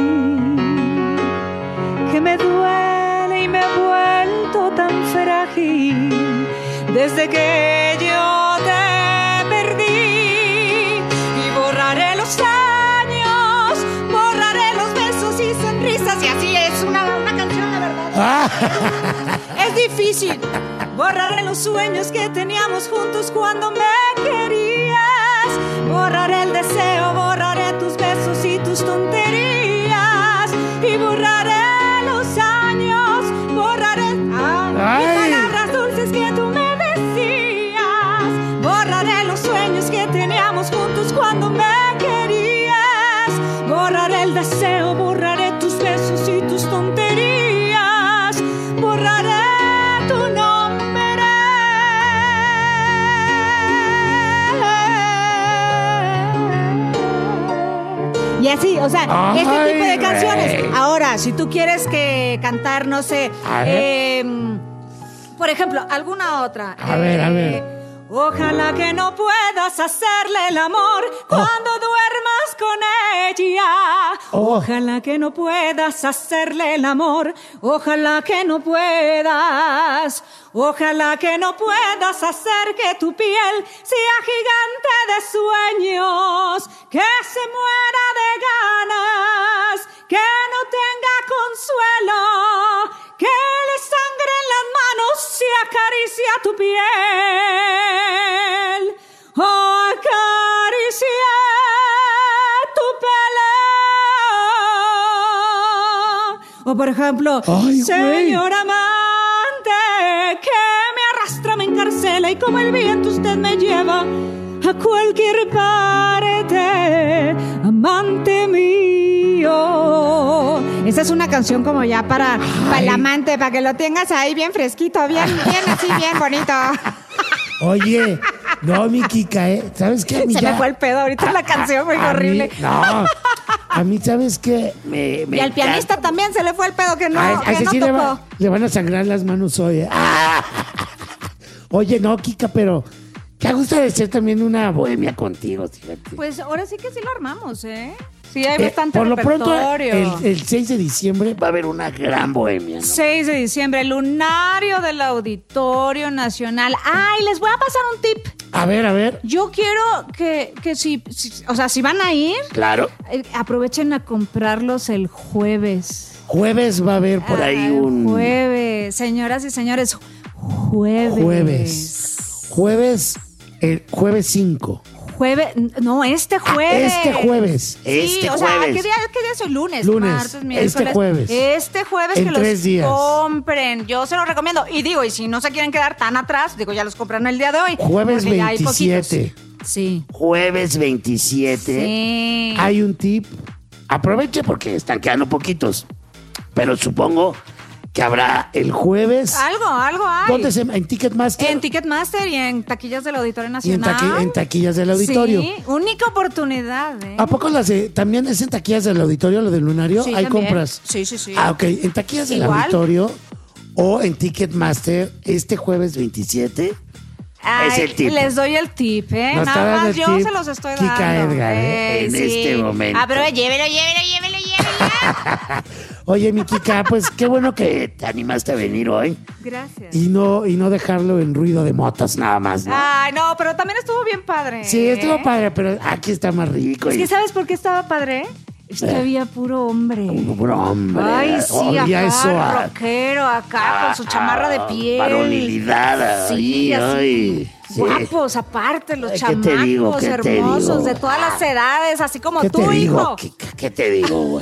Que me duele y me he vuelto tan frágil desde que yo te perdí. Y borraré los años, borraré los besos y sonrisas. Y así es una canción, la verdad. Es difícil. Borraré los sueños que teníamos juntos cuando me querías. Borraré el deseo, borraré tus besos y tus tonterías. Y borraré los años, borraré mis palabras dulces que tú me decías. Borraré los sueños que teníamos juntos cuando me querías. Borraré el deseo, borraré tus besos y tus tonterías. Borraré tu nombre. Y así, o sea, este tipo de canciones. Ahora, si tú quieres cantar, no sé, Por ejemplo, alguna otra. A ver. Ojalá que no puedas hacerle el amor cuando duermas con ella. Ojalá que no puedas hacerle el amor. Ojalá que no puedas. Ojalá que no puedas hacer que tu piel sea gigante de sueños, que se muera de ganas, que no tenga consuelo, que le sangre en las manos si acaricia tu piel, o acaricia tu pelo. O por ejemplo, señor amante, que me arrastra, me encarcela y como el viento usted me lleva a cualquier parte, amante mío. Esa es una canción como ya para el amante, para que lo tengas ahí bien fresquito, bien así, bien bonito. Oye, no, mi Kika, ¿sabes qué? Se me fue el pedo ahorita la canción, muy horrible. A mí, ¿sabes qué? Y al pianista también se le fue el pedo que no tocó. Le van a sangrar las manos hoy. Oye, no, Kika, pero qué gusto de ser también una bohemia contigo, fíjate. Pues ahora sí que sí lo armamos, ¿eh? Sí, hay bastante por repertorio. Lo pronto, el 6 de diciembre va a haber una gran bohemia, ¿no? 6 de diciembre, el lunario del Auditorio Nacional. Ay, les voy a pasar un tip. A ver. Yo quiero que si van a ir, claro, aprovechen a comprarlos el jueves. Jueves va a haber por ahí un... Jueves, señoras y señores, jueves 5. No, este jueves. Este jueves. ¿Qué día es hoy? Lunes, martes, miércoles. Este jueves en que 3 días. Compren. Yo se los recomiendo. Y si no se quieren quedar tan atrás, ya los compraron el día de hoy. Jueves 27. Sí. Jueves 27. Sí. Hay un tip. Aproveche porque están quedando poquitos. Pero supongo que habrá el jueves. Algo hay. ¿Dónde en Ticketmaster? En Ticketmaster y en taquillas del Auditorio Nacional. Y en taquillas del auditorio. Sí, única oportunidad, ¿eh? ¿A poco también es en taquillas del auditorio, lo del lunario? Sí, ¿Hay también. Compras? Sí. Ok, en taquillas del auditorio o en Ticketmaster este jueves 27. Es el tip. Les doy el tip, ¿eh? Nada más yo se los estoy dando. Kika Edgar, en este momento. Pero llévelo. Oye, mi Kika, pues qué bueno que te animaste a venir hoy. Gracias. Y no dejarlo en ruido de motos nada más, ¿no? Ay, no, pero también estuvo bien padre. Sí, estuvo padre, pero aquí está más rico. Es que ¿sabes por qué estaba padre? Es que había puro hombre. Puro hombre. Ay, sí, acá, eso rockero, acá, con su chamarra de piel. Varonilidad. Sí, así. Sí. Guapos, aparte, los chamacos ¿Qué hermosos, de todas las edades, así como tú, hijo. ¿Qué te digo, güey?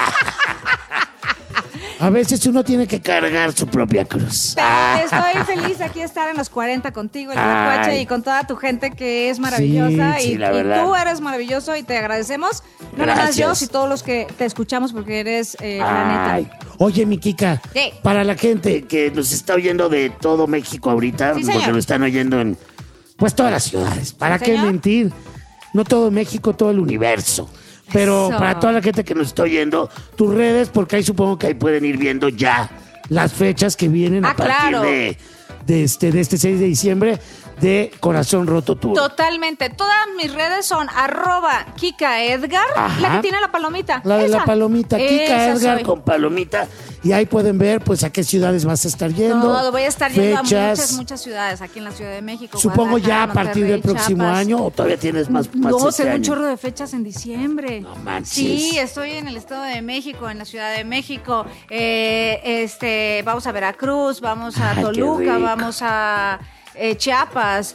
A veces uno tiene que cargar su propia cruz. Pero estoy feliz aquí estar en los 40 contigo, el Tlacuache, y con toda tu gente que es maravillosa. Sí, y tú eres maravilloso y te agradecemos. No nada más yo, sino todos los que te escuchamos porque eres la neta. Oye, mi Kika, ¿qué? Para la gente que nos está oyendo de todo México ahorita, sí, porque nos están oyendo en todas las ciudades. ¿Para qué mentir? No todo México, todo el universo. Pero para toda la gente que nos está oyendo, tus redes, porque ahí supongo que ahí pueden ir viendo ya las fechas que vienen a partir de este 6 de diciembre de Corazón Roto Tour. Totalmente. Todas mis redes son @KikaEdgar, la que tiene la palomita. La de la palomita, Kika Edgar con palomita. Y ahí pueden ver pues a qué ciudades vas a estar yendo. Voy a estar yendo a muchas ciudades aquí en la Ciudad de México. Supongo ya a partir del próximo año, o todavía tienes más No, este tengo año. un chorro de fechas en diciembre. No manches. Sí, estoy en el Estado de México, en la Ciudad de México. Vamos a Veracruz, vamos a Toluca, vamos a Chiapas.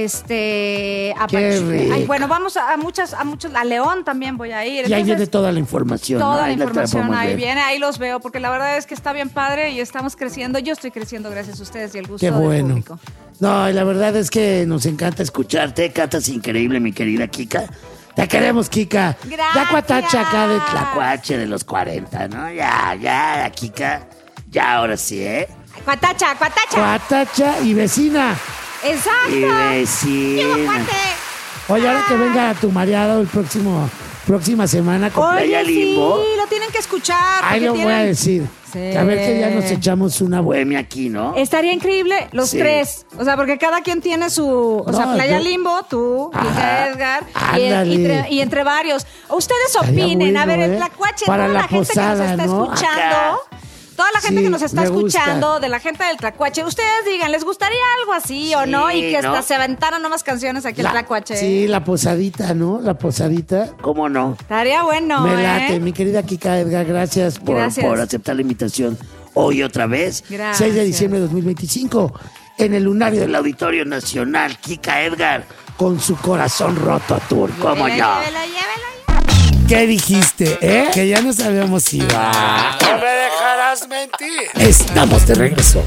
Bueno, vamos a muchos, a León también voy a ir. Y ahí viene toda la información. Toda la información ahí viene, ahí los veo, porque la verdad es que está bien padre y estamos creciendo. Yo estoy creciendo gracias a ustedes y el gusto del público. No, y la verdad es que nos encanta escucharte. Cantas increíble, mi querida Kika. Te queremos, Kika. Gracias. Ya cuatacha acá de Tlacuache de los 40, ¿no? Ya, Kika. Ya, ahora sí, ¿eh? Cuatacha. Cuatacha y vecina. Exacto. Y vecina. Oye, ahora que venga tu mareado próxima semana con Playa Limbo. Sí, lo tienen que escuchar. Ahí lo voy a decir. Sí. A ver que ya nos echamos una bohemia aquí, ¿no? Estaría increíble los tres. O sea, porque cada quien tiene su... O sea, Playa Limbo, tú, Kika Edgar, y entre varios. Ustedes opinen. A ver, el Tlacuache, para toda la gente posada, que nos está escuchando... Acá. Toda la gente que nos está escuchando, de la gente del Tlacuache, ustedes digan, ¿les gustaría algo así o no? Y que hasta se aventaran nomás canciones aquí en Tlacuache. Sí, la posadita, ¿no? La posadita, ¿cómo no? Estaría bueno, Me late, mi querida Kika Edgar, gracias por aceptar la invitación hoy otra vez. Gracias. 6 de diciembre de 2025, en el lunario del Auditorio Nacional, Kika Edgar, con su corazón roto tour, como yo. Llévela. ¿Qué dijiste, Que ya nos habíamos ido. No me dejarás mentir. Estamos de regreso.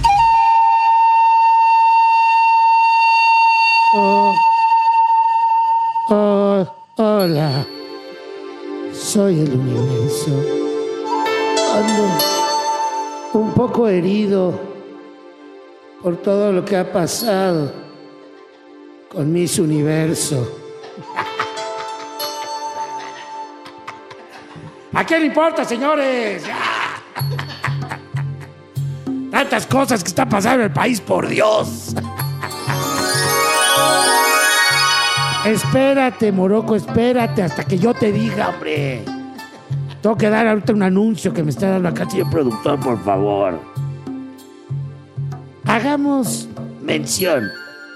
Hola. Soy el universo. Ando un poco herido por todo lo que ha pasado con Miss Universo. ¿A qué le importa, señores? Tantas cosas que están pasando en el país, por Dios. Espérate, Morocco, espérate hasta que yo te diga, hombre. Tengo que dar ahorita un anuncio que me está dando acá, señor productor, por favor. Hagamos mención.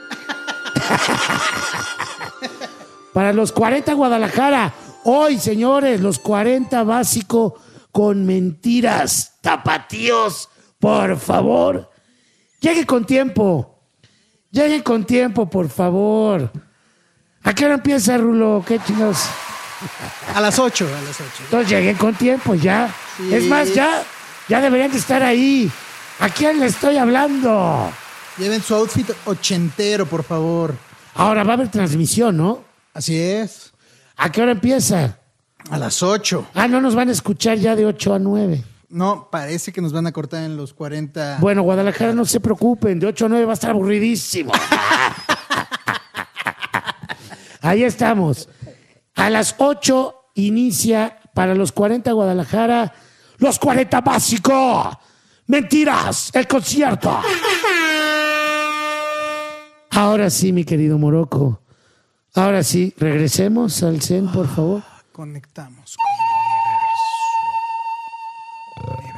Para los 40 Guadalajara. Hoy, señores, los 40 básico con mentiras. Tapatíos, por favor. Lleguen con tiempo. Lleguen con tiempo, por favor. ¿A qué hora empieza, Rulo? ¿Qué chingados? A las 8. Entonces lleguen con tiempo ya. Sí. Es más, ya deberían de estar ahí. ¿A quién le estoy hablando? Lleven su outfit ochentero, por favor. Ahora va a haber transmisión, ¿no? Así es. ¿A qué hora empieza? A las 8. No nos van a escuchar ya de 8 a 9. No, parece que nos van a cortar en los 40. Bueno, Guadalajara, no se preocupen. De 8 a 9 va a estar aburridísimo. Ahí estamos. A las 8 inicia para los 40 Guadalajara, los 40 básico. Mentiras, el concierto. Ahora sí, mi querido Morocco. Ahora sí, regresemos al Zen, por favor. Conectamos con el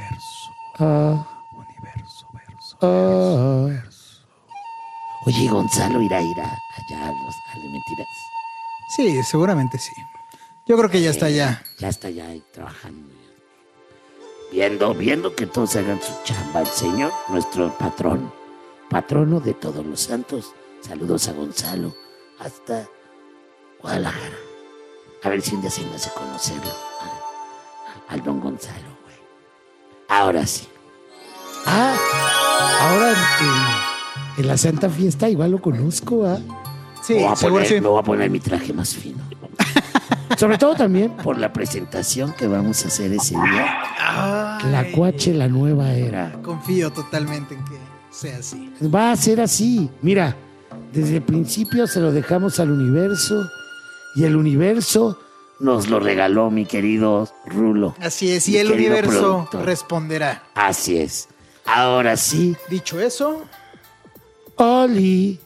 universo. Oye, Gonzalo irá allá a los mentiras. Sí, seguramente sí. Yo creo que ya está allá. Ya está allá ahí trabajando. Viendo que todos hagan su chamba. El Señor, nuestro patrono de todos los santos. Saludos a Gonzalo. Hasta Guadalajara. A ver si un día se me hace conocerlo. Al don Gonzalo, güey. Ahora sí. Ahora en la Santa Fiesta igual lo conozco, Sí, seguro sí. Me voy a poner mi traje más fino. Sobre todo también por la presentación que vamos a hacer ese día. Tlacuache, la nueva era. Confío totalmente en que sea así. Va a ser así. Mira, desde el principio se lo dejamos al universo y el universo nos lo regaló, mi querido Rulo. Así es, y el universo responderá. Así es. Ahora sí. Dicho eso. Oli.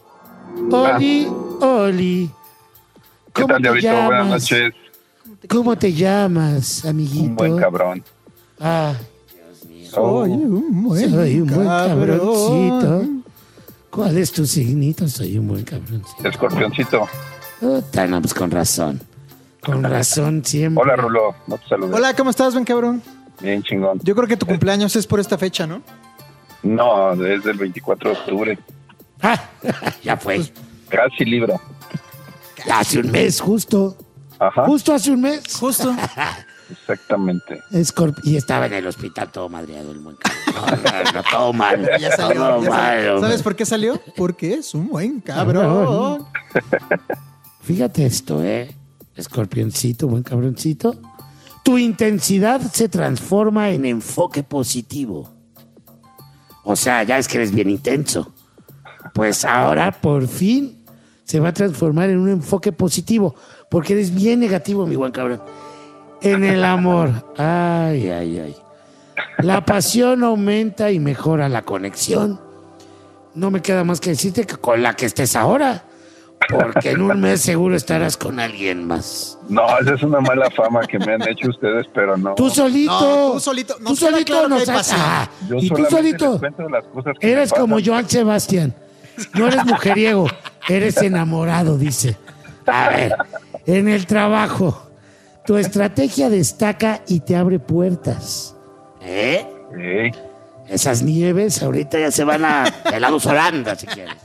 ¿Qué tal, Diablito? Buenas noches. ¿Cómo te llamas, amiguito? Un buen cabrón. Dios mío. Soy un buen cabroncito. ¿Cuál es tu signito? Soy un buen cabroncito. Escorpioncito. Pues con razón. Con razón siempre. Hola, Rulo. No te saludé. Hola, ¿cómo estás, buen cabrón? Bien, chingón. Yo creo que tu cumpleaños es por esta fecha, ¿no? No, es del 24 de octubre. Ya fue. Pues, casi libro. Hace un mes, justo. Ajá. Justo hace un mes. Justo. Exactamente. Y estaba en el hospital todo madreado el buen cabrón. No, todo mal. Ya salió. ¿Sabes por qué salió? Porque es un buen cabrón. Fíjate esto, Escorpioncito, buen cabroncito. Tu intensidad se transforma en enfoque positivo. O sea, ya es que eres bien intenso. Pues ahora, por fin, se va a transformar en un enfoque positivo. Porque eres bien negativo, mi buen cabrón. En el amor. Ay. La pasión aumenta y mejora la conexión. No me queda más que decirte que con la que estés ahora, porque en un mes seguro estarás con alguien más. No, esa es una mala fama que me han hecho ustedes, pero no. Tú solito. No, tú solito. Tú solito nos has... Yo y tú solamente solito. les cuento las cosas que Eres me como pasan. Joan Sebastián. No eres mujeriego, eres enamorado, dice. A ver, en el trabajo, tu estrategia destaca y te abre puertas. ¿Eh? Sí. Esas nieves ahorita ya se van a helados Holanda, si quieres.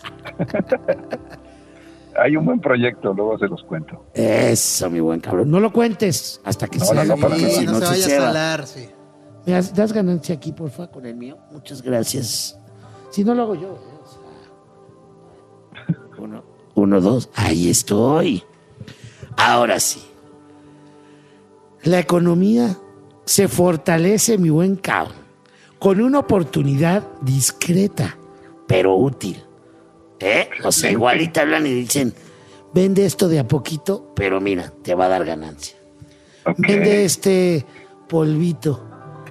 Hay un buen proyecto, luego se los cuento. Eso, mi buen cabrón. No lo cuentes hasta que No, se no, haga. no, para porque nada. si no se vaya se a va. salar, sí. ¿Me das ganancia aquí, porfa, con el mío? Muchas gracias. Si no lo hago yo. O sea, uno, dos. Ahí estoy. Ahora sí. La economía se fortalece, mi buen cabrón, con una oportunidad discreta, pero útil. O sea, igualita hablan y dicen, vende esto de a poquito, pero mira, te va a dar ganancia. Okay. Vende este polvito.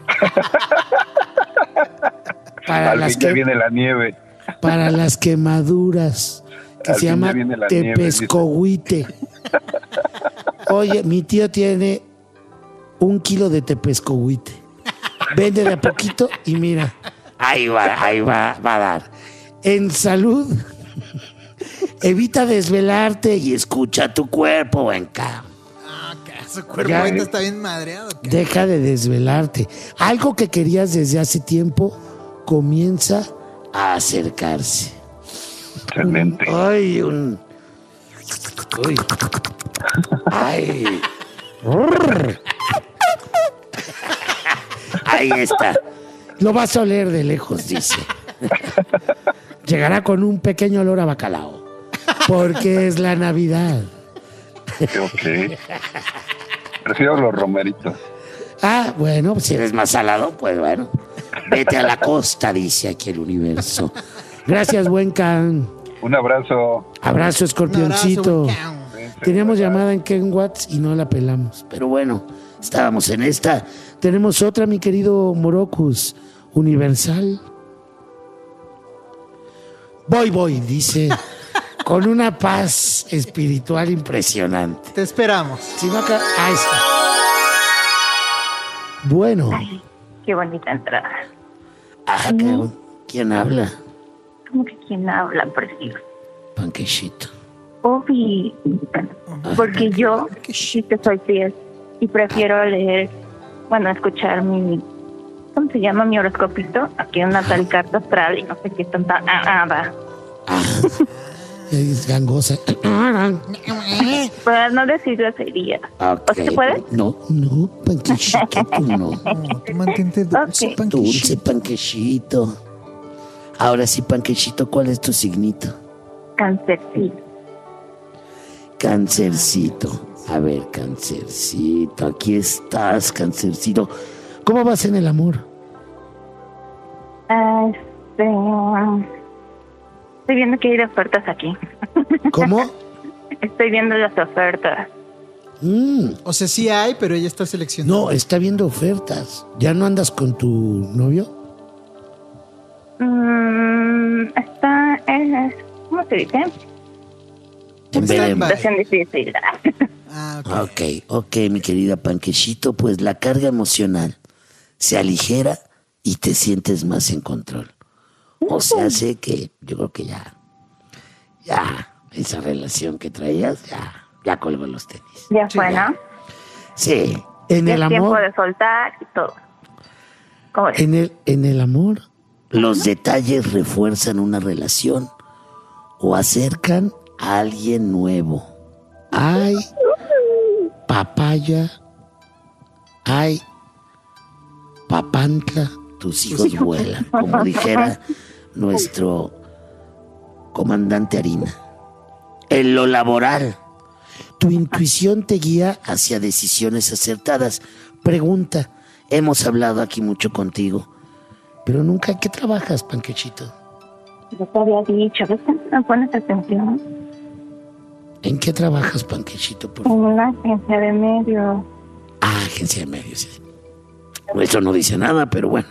Para Al las fin ya que, viene la nieve. para las quemaduras, que Al se fin llama ya viene la nieve, tepescohuite. Oye, mi tío tiene 1 kilo de tepescohuite. Vende de a poquito y mira, ahí va a dar. En salud, evita desvelarte y escucha tu cuerpo, buen cabrón. Su cuerpo Ya. ahorita está bien madreado. Deja de desvelarte. Algo que querías desde hace tiempo comienza a acercarse. Excelente. Ay, Uy. Ay. Ahí está. Lo vas a oler de lejos, dice. Llegará con un pequeño olor a bacalao. Porque es la Navidad. Ok. Prefiero los romeritos. Ah, bueno, pues si eres más salado, pues bueno. Vete a la costa, dice aquí el universo. Gracias, buen can. Un abrazo. Abrazo, escorpioncito. Un abrazo, buen can. Teníamos llamada en Ken Watts y no la pelamos. Pero bueno, estábamos en esta. Tenemos otra, mi querido Morocus. Universal. Voy, dice. Con una paz espiritual impresionante. Te esperamos. Si no acá. Ahí está. Bueno. Ay, qué bonita entrada. Ah, ¿quién habla? ¿Cómo que quién habla, precioso? Panquechito. Obi, porque yo sí te soy fiel y prefiero leer, escuchar mi, ¿cómo se llama? Mi horoscopito, aquí una tal carta astral y no sé qué tanta va. Es gangosa. Para no decir groserías. ¿O se puede? No, Panquechito, tú no. Tú mantente dulce, Ok. Panquechito. Dulce, Panquechito. Ahora sí, Panquechito, ¿cuál es tu signito? Cáncercito. Cancercito. A ver, Cancercito, aquí estás, Cancercito. ¿Cómo vas en el amor? Estoy viendo que hay ofertas aquí. ¿Cómo? Estoy viendo las ofertas. O sea, sí hay, pero ella está seleccionando. No, está viendo ofertas. ¿Ya no andas con tu novio? Está, ¿cómo se dice? Veremos. Situación difícil. Ah, ok. Ok, mi querida Panquechito, pues la carga emocional se aligera y te sientes más en control. O sea, sé que yo creo que ya, esa relación que traías, ya colgó los tenis. Ya fue, ¿no? Sí, en Ya el es tiempo amor, de soltar y todo. ¿Cómo es? en el amor, los detalles refuerzan una relación o acercan a alguien nuevo. Ay, papaya, ay, papantla, tus hijos vuelan, como dijera nuestro comandante Harina. En lo laboral, tu intuición te guía hacia decisiones acertadas. Pregunta, hemos hablado aquí mucho contigo, pero nunca, ¿en qué trabajas, Panquechito? Yo te había dicho, ¿ves? No pones atención. ¿En qué trabajas, Panquechito? Por En favor? una agencia de medios. Ah, agencia de medios, sí. Eso no dice nada, pero bueno.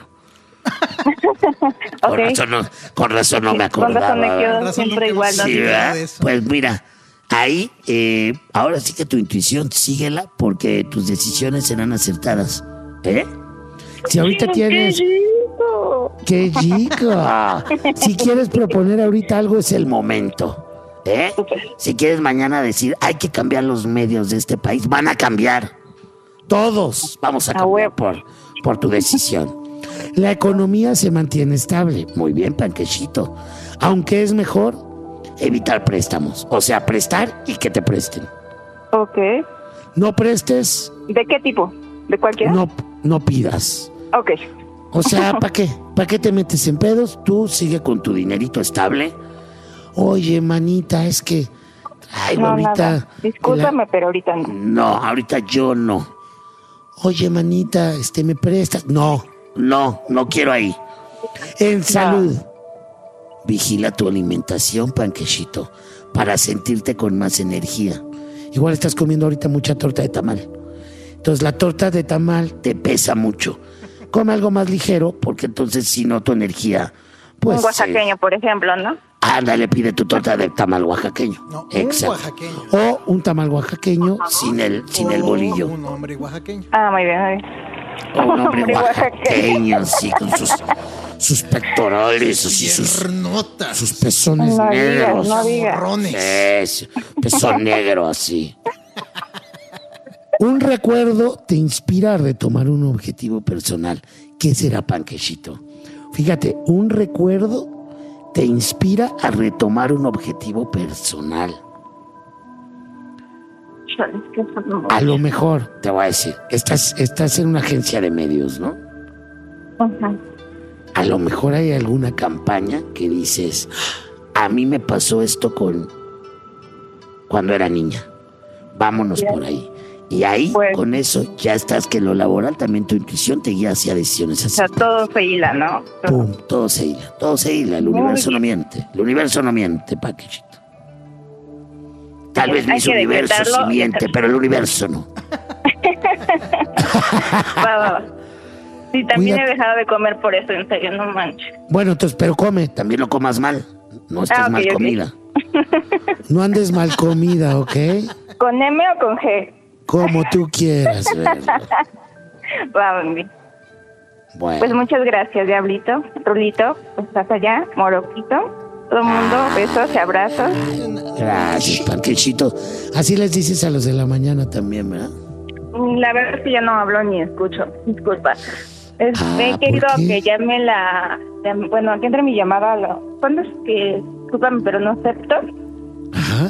Okay. Con razón no me acordaba. Con razón me quedo siempre igual. Sí, pues mira, ahí, ahora sí que tu intuición, síguela, porque tus decisiones serán acertadas. Si ahorita tienes... ¡Qué chico! Si quieres proponer ahorita algo, es el momento. Si quieres mañana decir, hay que cambiar los medios de este país, van a cambiar. Todos vamos a cambiar por tu decisión. La economía se mantiene estable. Muy bien, Panquechito. Aunque es mejor evitar préstamos. O sea, prestar y que te presten. Ok. No prestes. ¿De qué tipo? ¿De cualquiera? No pidas. Ok. O sea, ¿para qué? ¿Para qué te metes en pedos? Tú sigue con tu dinerito estable. Oye, manita, es que... Ay, no, ahorita... Nada. Discúlpame, pero ahorita no. No, ahorita yo no. Oye, manita, ¿me prestas? No quiero ahí. En salud. Vigila tu alimentación, Panquechito, para sentirte con más energía. Igual estás comiendo ahorita mucha torta de tamal. Entonces la torta de tamal te pesa mucho. Come algo más ligero, porque entonces si no tu energía... Pues, un oaxaqueño, por ejemplo, ¿no? Ándale, pide tu torta de tamal oaxaqueño. No, exacto. Un oaxaqueño. O un tamal oaxaqueño sin el bolillo. Un hombre oaxaqueño. Muy bien, muy bien. O un hombre oaxaqueño, sí, con sus pectorales, así, sus pezones negros. No digas. Eso, pezón negro, así. Un recuerdo te inspira a retomar un objetivo personal. ¿Qué será, Panquechito? Fíjate, un recuerdo te inspira a retomar un objetivo personal. A lo mejor, te voy a decir, estás en una agencia de medios, ¿no? Uh-huh. A lo mejor hay alguna campaña que dices, a mí me pasó esto cuando era niña. Vámonos por ahí. Y ahí, con eso, ya estás que lo laboral, también tu intuición te guía hacia decisiones así. O sea, todo se hila, ¿no? Pum, todo se hila. El universo no miente. El universo no miente, Panquechito. Tal vez mis universos sí miente, pero el universo no. Va. Sí, también he dejado de comer por eso, en serio, no manches. Bueno, entonces, pero come, también lo comas mal. No estés mal comida. No andes mal comida, ¿ok? ¿Con M o con G? Como tú quieras, ¿verdad? Va, bien. Bueno. Pues muchas gracias, Diablito. Rulito, pues estás allá, Moroquito. Todo el mundo, besos y abrazos. Gracias, Panquechito. Así les dices a los de la mañana también, ¿verdad? La verdad es que ya no hablo ni escucho. Disculpa. He querido que llame bueno, que entre mi llamada. ¿Cuándo es que? Discúlpame, pero no acepto. Ajá.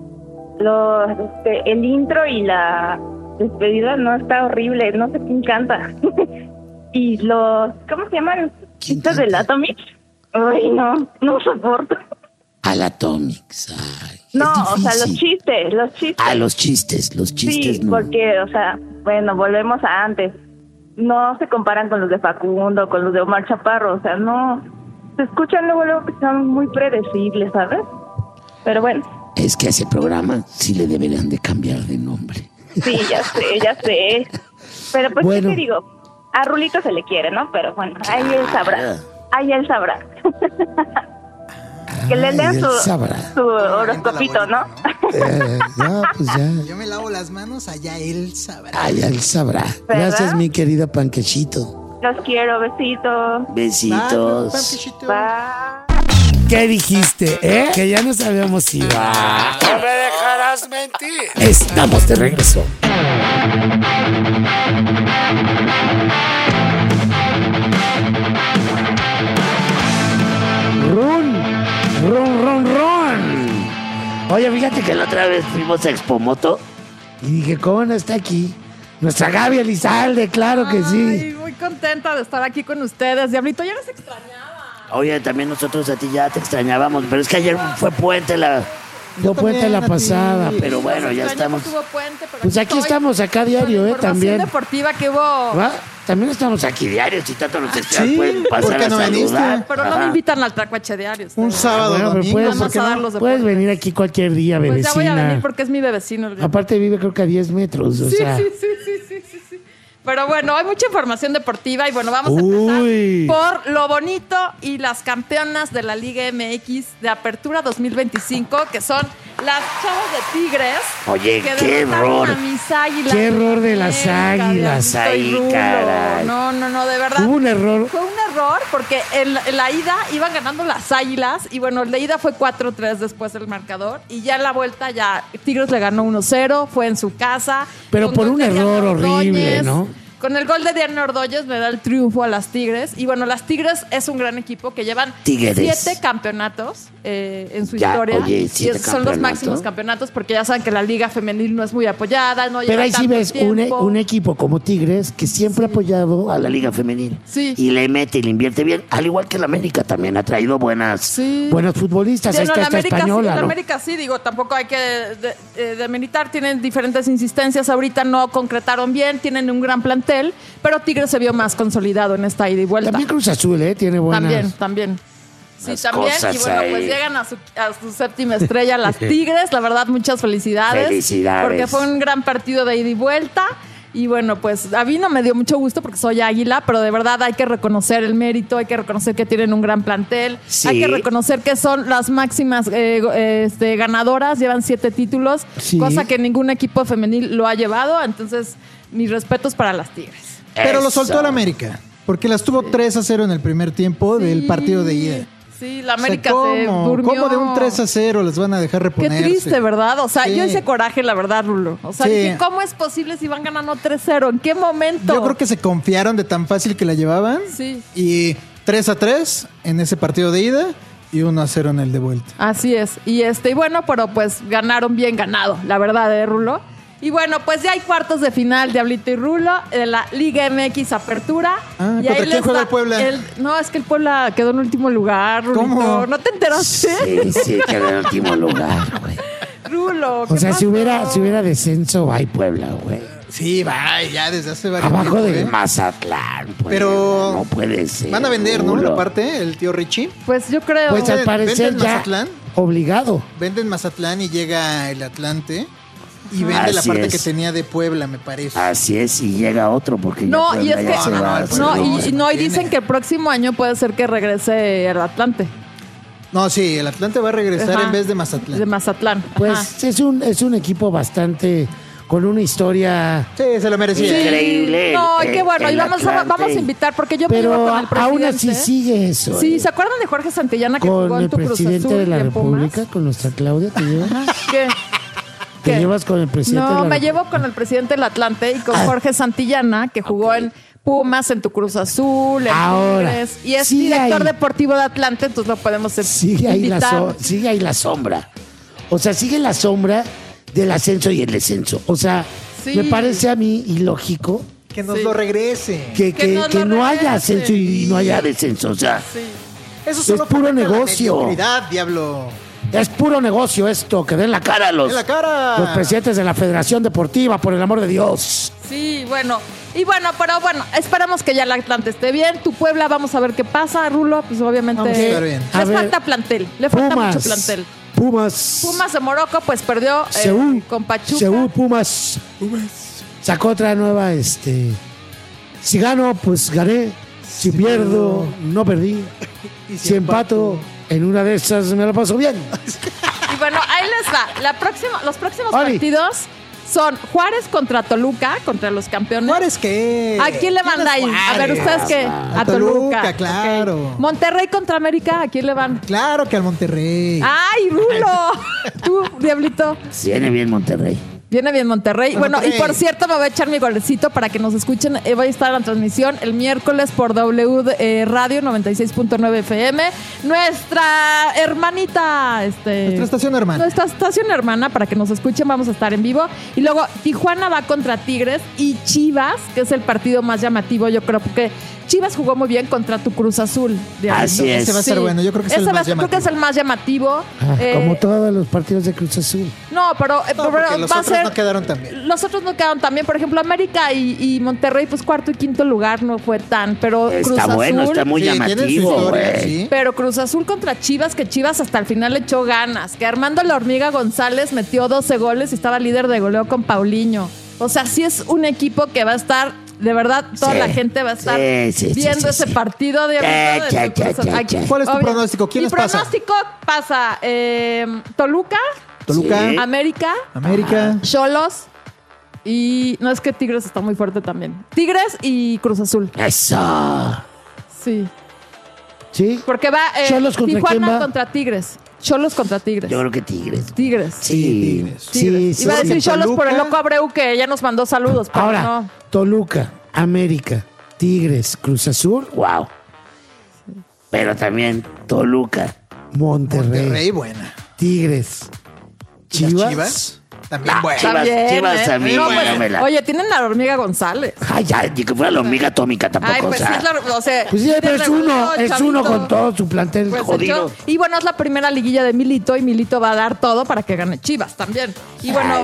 El intro y la despedida no está horrible. No sé quién canta. Y ¿cómo se llaman? ¿Chistes del Atomix? Ay, no soporto. Al Atomix, ay. No, o sea, los chistes. Los chistes sí, no. Porque, o sea, bueno, volvemos a antes. No se comparan con los de Facundo, con los de Omar Chaparro, o sea, no. Se escuchan luego que son muy predecibles, ¿sabes? Pero bueno. Es que a ese programa sí le deberían de cambiar de nombre. Sí, ya sé. Pero pues, bueno. ¿Qué te digo? A Rulito se le quiere, ¿no? Pero bueno, claro. Ahí él sabrá. Que le lean su horoscopito, ¿no? Pues ya. Yo me lavo las manos, allá él sabrá. ¿Verdad? Gracias, mi querida Panquechito. Los quiero, besitos. Besitos. Bye. ¿Qué dijiste, Que ya nos habíamos ido. No me dejarás mentir. Estamos de regreso. Run. Oye, fíjate que la otra vez fuimos a Expomoto y dije, ¿cómo no está aquí? Nuestra Gaby Elizalde, claro que sí. Muy contenta de estar aquí con ustedes. Diablito, ya nos extrañaba. Oye, también nosotros a ti ya te extrañábamos, pero es que ayer fue puente la pasada, pero bueno, ya estamos. Pues aquí estamos, acá diario, también. Deportiva que hubo. ¿Va? También estamos aquí diarios, si tanto nos extrañan, pueden pasar a saludar. Pero no me invitan al Tacuache diario. Un sábado, domingo. Puedes venir aquí cualquier día, bebecina. Pues ya voy a venir porque es mi bebecino. Aparte vive creo que a 10 metros, o sea. Sí. Pero bueno, hay mucha información deportiva y bueno, vamos a empezar por lo bonito y las campeonas de la Liga MX de Apertura 2025, que son las chavas de Tigres. Oye, qué error. Qué error de las Águilas ahí, caray. No, de verdad. Hubo un error. Fue un error porque en la ida iban ganando las Águilas y bueno, la ida fue 4-3 después del marcador y ya en la vuelta ya Tigres le ganó 1-0, fue en su casa. Pero por un error horrible, ¿no? Con el gol de Diana Ordóñez le da el triunfo a las Tigres. Y bueno, las Tigres es un gran equipo que llevan 7 campeonatos en su historia. Oye, y esos son los máximos campeonatos porque ya saben que la liga femenil no es muy apoyada. No pero ahí sí ves un equipo como Tigres que siempre ha apoyado a la liga femenil. Sí. Y le mete y le invierte bien. Al igual que la América también ha traído buenas futbolistas. Sí, Ahí está esta española, la ¿no? América sí, digo, tampoco hay que demeritar. Tienen diferentes insistencias. Ahorita no concretaron bien. Tienen un gran plantel. Pero Tigres se vio más consolidado en esta ida y vuelta. También Cruz Azul, tiene buenas. También. Sí, también. Y bueno, pues llegan a su séptima estrella las Tigres. La verdad, muchas felicidades. Porque fue un gran partido de ida y vuelta. Y bueno, pues a mí no me dio mucho gusto porque soy Águila, pero de verdad hay que reconocer el mérito, hay que reconocer que tienen un gran plantel, hay que reconocer que son las máximas ganadoras, llevan 7 títulos, cosa que ningún equipo femenil lo ha llevado, entonces mis respetos para las Tigres. Pero lo soltó el América, porque las tuvo 3-0 en el primer tiempo del partido de ida. Sí, la América se durmió. ¿Cómo de un 3-0 les van a dejar reponerse? Qué triste, ¿verdad? O sea, yo hice coraje, la verdad, Rulo. O sea, dije, ¿cómo es posible si van ganando 3-0? ¿En qué momento? Yo creo que se confiaron de tan fácil que la llevaban. Sí. Y 3-3 en ese partido de ida y 1-0 en el de vuelta. Así es. Y bueno, pero pues ganaron bien ganado, la verdad, Rulo. Y bueno, pues ya hay cuartos de final, Diablito y Rulo, de la Liga MX Apertura. ¿Contra quién juega el Puebla? No, es que el Puebla quedó en último lugar, Rulito. ¿Cómo? ¿No te enteraste? Sí, quedó en último lugar, güey. Rulo, o sea, pasó? si hubiera descenso, va y Puebla, güey. Sí, va, ya desde hace varios abajo de Mazatlán, pues. Pero no puede ser. Van a vender, ¿no? La parte, el tío Richie. Pues yo creo. Pues al parecer ya Mazatlán, obligado. Venden Mazatlán y llega el Atlante. Y vende la parte que tenía de Puebla, me parece. Así es, y llega otro porque no, y es que y dicen que el próximo año puede ser que regrese el Atlante. No, sí, el Atlante va a regresar en vez de Mazatlán. De Mazatlán. Pues es un equipo bastante con una historia. Sí, se lo merecía. Increíble. No, qué bueno. Y vamos a invitar, porque yo me llevo con el presidente. Aún así sigue eso. Sí, ¿se acuerdan de Jorge Santillana que jugó en tu Cruz Azul? Con el presidente de la República, con nuestra Claudia, ¿te llevas? ¿Qué? ¿Te llevas con el presidente? No, me llevo con el presidente del Atlante y con Jorge Santillana, que jugó en Pumas, en tu Cruz Azul, en Tigres, y es director deportivo de Atlante, entonces lo podemos invitar. Sigue ahí la sombra. O sea, sigue la sombra del ascenso y el descenso. O sea, me parece a mí ilógico que nos lo regrese. Que no haya ascenso y no haya descenso. O sea, eso es puro negocio. Diablo. Es puro negocio esto, que den la cara a los presidentes de la Federación Deportiva, por el amor de Dios. Sí, bueno. Y bueno, pero bueno, esperamos que ya el Atlante esté bien. Tu Puebla, vamos a ver qué pasa, Rulo. Pues obviamente les falta plantel, le falta mucho plantel. Pumas de Morocco, pues perdió con Pachuca. Pumas. Sacó otra nueva, si gano, pues gané. Si pierdo, no perdí. Y si empato, en una de esas me la paso bien. Y bueno, ahí les va. Los próximos partidos son Juárez contra Toluca, contra los campeones. ¿Juárez qué? ¿A quién le van ahí? A ver, ¿ustedes qué? A Toluca, claro. Okay. Monterrey contra América, ¿a quién le van? Claro que al Monterrey. ¡Ay, Rulo! Tú, Diablito. Viene bien Monterrey. Viene bien Monterrey. Bueno, y por cierto, me voy a echar mi golecito para que nos escuchen. Voy a estar en la transmisión el miércoles por W Radio 96.9 FM. Nuestra hermanita. Nuestra estación hermana. Nuestra estación hermana, para que nos escuchen, vamos a estar en vivo. Y luego Tijuana va contra Tigres y Chivas, que es el partido más llamativo, yo creo, porque Chivas jugó muy bien contra tu Cruz Azul. Así es. Ese va a estar bueno. Yo creo que es el más llamativo. Creo que es el más llamativo. Como todos los partidos de Cruz Azul. No, pero los otros no quedaron tan bien. Los otros no quedaron tan bien. Por ejemplo, América y Monterrey, pues cuarto y quinto lugar no fue tan. Pero Cruz Azul. Bueno, está muy llamativo, güey. Pero Cruz Azul contra Chivas, que Chivas hasta el final le echó ganas. Que Armando La Hormiga González metió 12 goles y estaba líder de goleo con Paulinho. O sea, sí es un equipo que va a estar de verdad toda la gente va a estar viendo ese partido de ¿Cuál es tu pronóstico? ¿Quién les pasa? Mi pronóstico pasa Toluca, América, Xolos y no es que Tigres está muy fuerte también. Tigres y Cruz Azul. Eso. Sí. ¿Sí? Porque va Xolos contra Tijuana contra Tigres. Xolos contra Tigres. Yo creo que Tigres. Tigres. Sí, Tigres. Sí, iba a decir Xolos por el loco Abreu que ya nos mandó saludos. Pero ahora, no. Toluca, América, Tigres, Cruz Azul, wow. Pero también Toluca, Monterrey buena. Tigres, Chivas. También buena. Chivas también. No, pues, oye, tienen a la Hormiga González. Ay, ya, ni que fuera la hormiga atómica tampoco. Ay, pues sí, pues sí, pero es uno con todo su plantel pues jodido. Y bueno, es la primera liguilla de Milito y Milito va a dar todo para que gane Chivas también. Y bueno,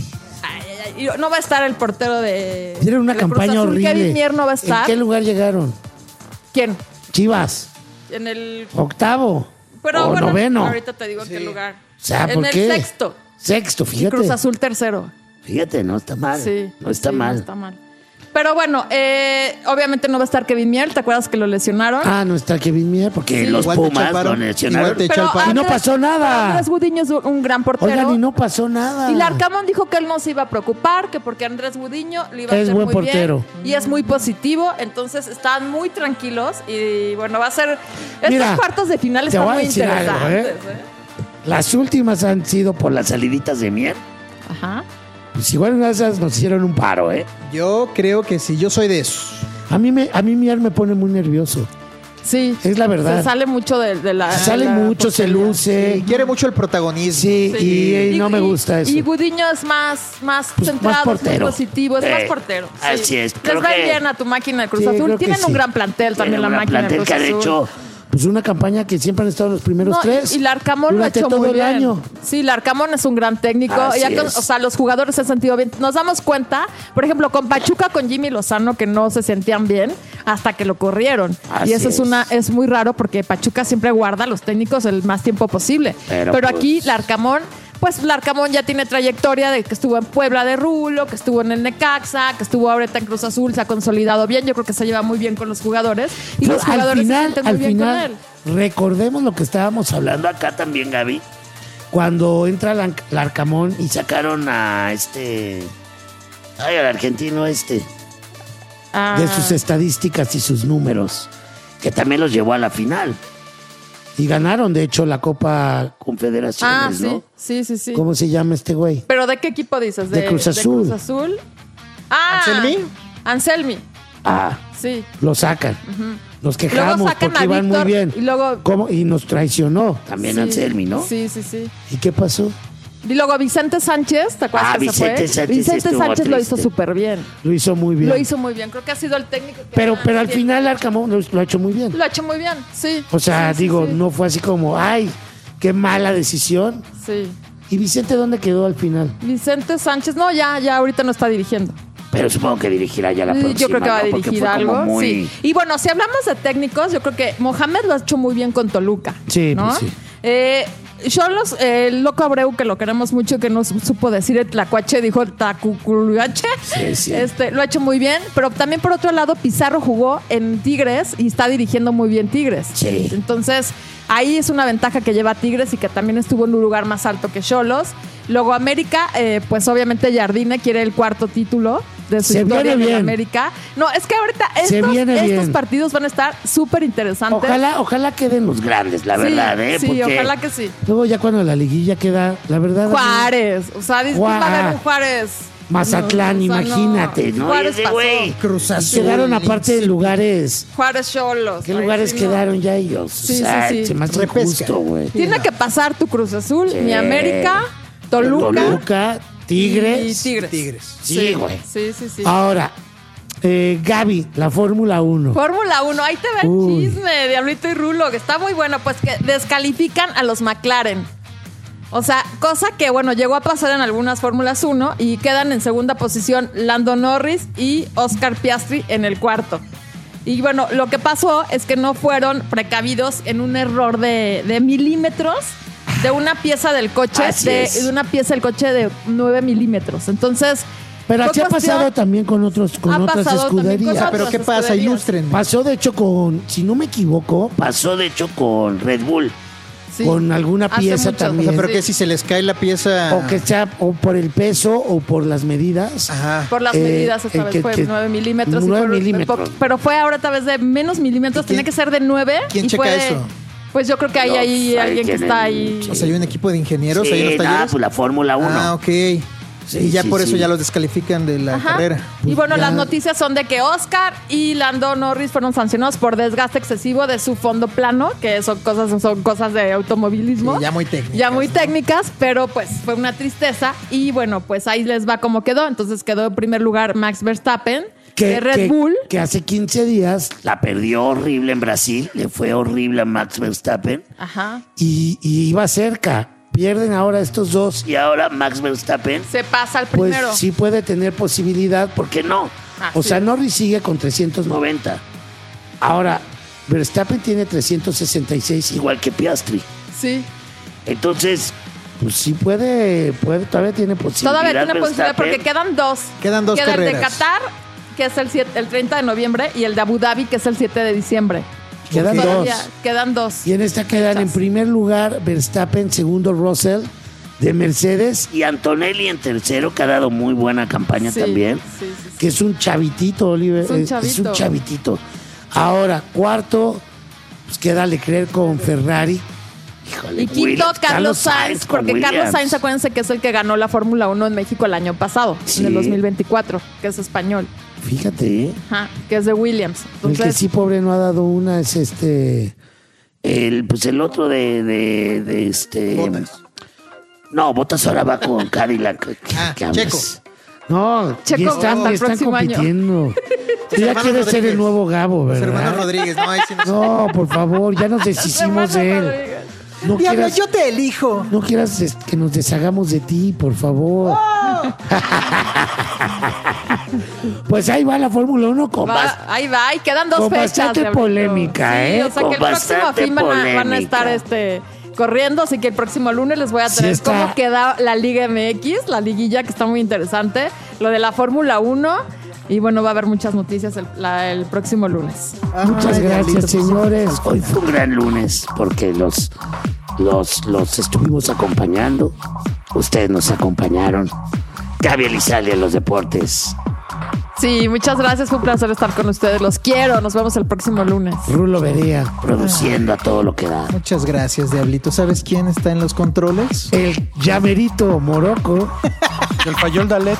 y no va a estar el portero de. Tienen una campaña horrible. Kevin Mier no va a estar. ¿En qué lugar llegaron? ¿Quién? Chivas. En el octavo. Pero o bueno, noveno. Ahorita te digo en qué lugar. O sea, ¿por en qué? el sexto. Sexto, fíjate. Y Cruz Azul tercero. Fíjate, no está mal. Sí. No está mal. No está mal. Pero bueno, obviamente no va a estar Kevin Mier. ¿Te acuerdas que lo lesionaron? Ah, no está Kevin Mier porque los Pumas lo lesionaron. Y no pasó nada. Andrés Gudiño es un gran portero. Oigan, y no pasó nada. Y Larcamón dijo que él no se iba a preocupar, que porque Andrés Gudiño lo iba a hacer buen muy portero. bien. Y es muy positivo. Entonces están muy tranquilos. Y bueno, va a ser... Estos cuartos de final están muy interesantes. Las últimas han sido por las saliditas de Mier. Ajá. Pues igual una de esas nos hicieron un paro, ¿eh? Yo creo que sí, yo soy de esos. A mí Mier me pone muy nervioso. Sí. Es la verdad. Se sale mucho de la... Se sale mucho, se luce. Sí, quiere mucho el protagonismo. Sí. Y no me gusta eso. Y Gudiño es más centrado, más es más positivo, es más portero. Sí. Así es. Les va bien a tu máquina de Cruz Azul. Tienen un gran plantel también la máquina de Cruz Azul. Que ha hecho pues una campaña que siempre han estado en los primeros tres. Y Larcamón lo ha hecho todo muy el bien. año. Sí, Larcamón es un gran técnico. O sea, los jugadores se han sentido bien. Nos damos cuenta, por ejemplo, con Pachuca, con Jimmy Lozano, que no se sentían bien hasta que lo corrieron. Y eso es muy raro porque Pachuca siempre guarda a los técnicos el más tiempo posible. Pero aquí Larcamón... Pues Larcamón ya tiene trayectoria de que estuvo en Puebla de Rulo, que estuvo en el Necaxa, que estuvo ahorita en Cruz Azul, se ha consolidado bien. Yo creo que se lleva muy bien con los jugadores. Y los jugadores se sienten muy bien con él. Recordemos lo que estábamos hablando acá también, Gaby. Cuando entra Larcamón y sacaron a al argentino de sus estadísticas y sus números, que también los llevó a la final. Y ganaron, de hecho, la Copa Confederaciones, ¿no? Sí. ¿Cómo se llama este güey? ¿Pero de qué equipo dices? De Cruz Azul. ¿De Cruz Azul? Anselmi. Sí. Lo sacan. Nos quejamos porque iban muy bien. Y luego... Y nos traicionó también Anselmi, ¿no? Sí. ¿Y qué pasó? Y luego Vicente Sánchez, ¿te acuerdas que Vicente se fue? Sánchez Sánchez lo hizo súper bien. Lo hizo muy bien. Creo que ha sido el técnico que Pero al final Larcamón lo ha hecho muy bien. Lo ha hecho muy bien, sí. O sea, no fue así como, ay, qué mala decisión. Sí. ¿Y Vicente dónde quedó al final? Vicente Sánchez, no, ya ahorita no está dirigiendo. Pero supongo que dirigirá ya la próxima. Yo creo que va a dirigir algo. Sí. Y bueno, si hablamos de técnicos, yo creo que Mohamed lo ha hecho muy bien con Toluca. Sí, ¿no? pues sí. El loco Abreu, que lo queremos mucho, que no supo decir el tlacuache, dijo el tacuculuache. Sí. Lo ha hecho muy bien. Pero también, por otro lado, Pizarro jugó en Tigres y está dirigiendo muy bien Tigres. Sí. Entonces, ahí es una ventaja que lleva Tigres y que también estuvo en un lugar más alto que Xolos. Luego América, pues obviamente Jardine quiere el cuarto título de su historia en América. No, es que ahorita estos partidos van a estar súper interesantes. Ojalá queden los grandes, la verdad, ¿eh? Sí, porque ojalá que sí. Luego ya cuando la liguilla queda, la verdad... Juárez, o sea, va a haber un Juárez... Mazatlán, imagínate, ¿no? Juárez güey, Cruz Azul. Quedaron aparte de lugares... Juárez Xolos. ¿Qué lugares quedaron ya ellos? Sí. Se me hace injusto, güey. Tiene que pasar tu Cruz Azul, mi América, Toluca... Tigres. Y Tigres. Sí, güey. Sí. Ahora, Gaby, la Fórmula 1. Fórmula 1, ahí te va el chisme, Diablito y Rulo, que está muy bueno, pues que descalifican a los McLaren. O sea, cosa que, bueno, llegó a pasar en algunas Fórmulas 1 y quedan en segunda posición Lando Norris y Oscar Piastri en el cuarto. Y bueno, lo que pasó es que no fueron precavidos en un error de milímetros de una pieza del coche, de una pieza del coche de 9 milímetros. Entonces, Pero así ha pasado también con otras escuderías. Pero ¿qué pasa? Ilustren. Pasó de hecho si no me equivoco, con Red Bull. Sí. Con alguna pieza también. O sea, pero que si se les cae la pieza. O que sea o por el peso o por las medidas. Ajá. Por las medidas, esta vez fue 9 milímetros. 9 milímetros. Pero fue ahora tal vez de menos milímetros. Tenía que ser de 9. ¿Quién checa eso? Pues yo creo que hay ahí alguien que está ahí. O sea, hay un equipo de ingenieros ahí en los talleres. Pues la Fórmula 1. Ah, ok. Sí, y ya por eso ya los descalifican de la carrera. Y bueno, las noticias son de que Oscar y Lando Norris fueron sancionados por desgaste excesivo de su fondo plano, que son cosas de automovilismo. Sí, ya muy técnicas. Ya muy técnicas, pero pues fue una tristeza. Y bueno, pues ahí les va como quedó. Entonces quedó en primer lugar Max Verstappen de Red Bull. Que hace 15 días la perdió horrible en Brasil. Le fue horrible a Max Verstappen. Ajá. Y iba cerca. Pierden ahora estos dos y ahora Max Verstappen se pasa al primero. Pues sí puede tener posibilidad, ¿por qué no? O sea, Norris sigue con 390. Ahora, Verstappen tiene 366, igual que Piastri. Sí. Entonces, pues sí puede todavía tiene posibilidad. Todavía tiene posibilidad porque quedan dos. Quedan dos carreras. El de Qatar, que es el 30 de noviembre, y el de Abu Dhabi, que es el 7 de diciembre. Quedan dos. Y en esta quedan en primer lugar Verstappen, segundo Russell de Mercedes y Antonelli en tercero, que ha dado muy buena campaña también. Sí. Que es un chavitito, Oliver. Es un chavitito. Ahora, cuarto, pues queda Leclerc con Ferrari. Híjole, y quinto, Carlos Sainz, porque Carlos Sainz, acuérdense que es el que ganó la Fórmula 1 en México el año pasado, en el 2024, que es español. Fíjate, que es de Williams. Entonces, el que sí, pobre, no ha dado una es el otro de Bottas. No, Bottas ahora va con Cadillac. Checo. No, Checo están compitiendo. Ya quiere ser el nuevo Gabo, ¿verdad? Hermano Rodríguez, no, por favor, ya nos deshicimos de él. No quieras, yo te elijo. No quieras que nos deshagamos de ti, por favor. Oh. Pues ahí va la Fórmula 1 ahí va, y quedan dos fechas. Bastante polémica, sí, o sea que el próximo fin van a estar corriendo, así que el próximo lunes les voy a traer cómo queda la Liga MX, la liguilla, que está muy interesante, lo de la Fórmula 1. Y bueno, va a haber muchas noticias el próximo lunes. Muchas gracias, señores. Hoy fue un gran lunes porque los estuvimos acompañando. Ustedes nos acompañaron. Gaby Elizalde en los deportes. Sí, muchas gracias. Fue un placer estar con ustedes. Los quiero. Nos vemos el próximo lunes. Rulo Vería, produciendo a todo lo que da. Muchas gracias, Diablito. ¿Sabes quién está en los controles? El llamerito Morocco. El falló el Dalet.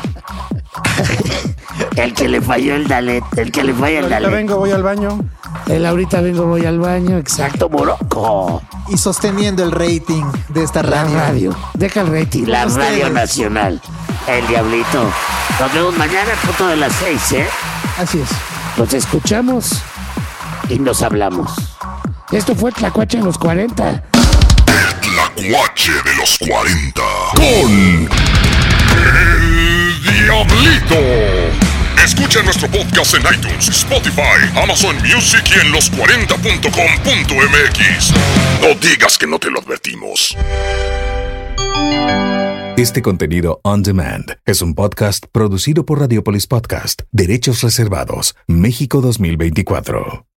El que le falló el Dalet. El que le falla el Dalet. Ahorita vengo, voy al baño. Voy al baño. Exacto, Morocco. Y sosteniendo el rating de esta radio. La radio. Deja el rating. La Radio Nacional. El Diablito. Nos vemos mañana a punto de las 6, ¿eh? Así es. Nos escuchamos y nos hablamos. Esto fue Tlacuache en los 40. El Tlacuache de los 40. Con El Diablito. Escucha nuestro podcast en iTunes, Spotify, Amazon Music y en los40.com.mx. No digas que no te lo advertimos. Este contenido on demand es un podcast producido por Radiopolis Podcast, Derechos Reservados, México 2024.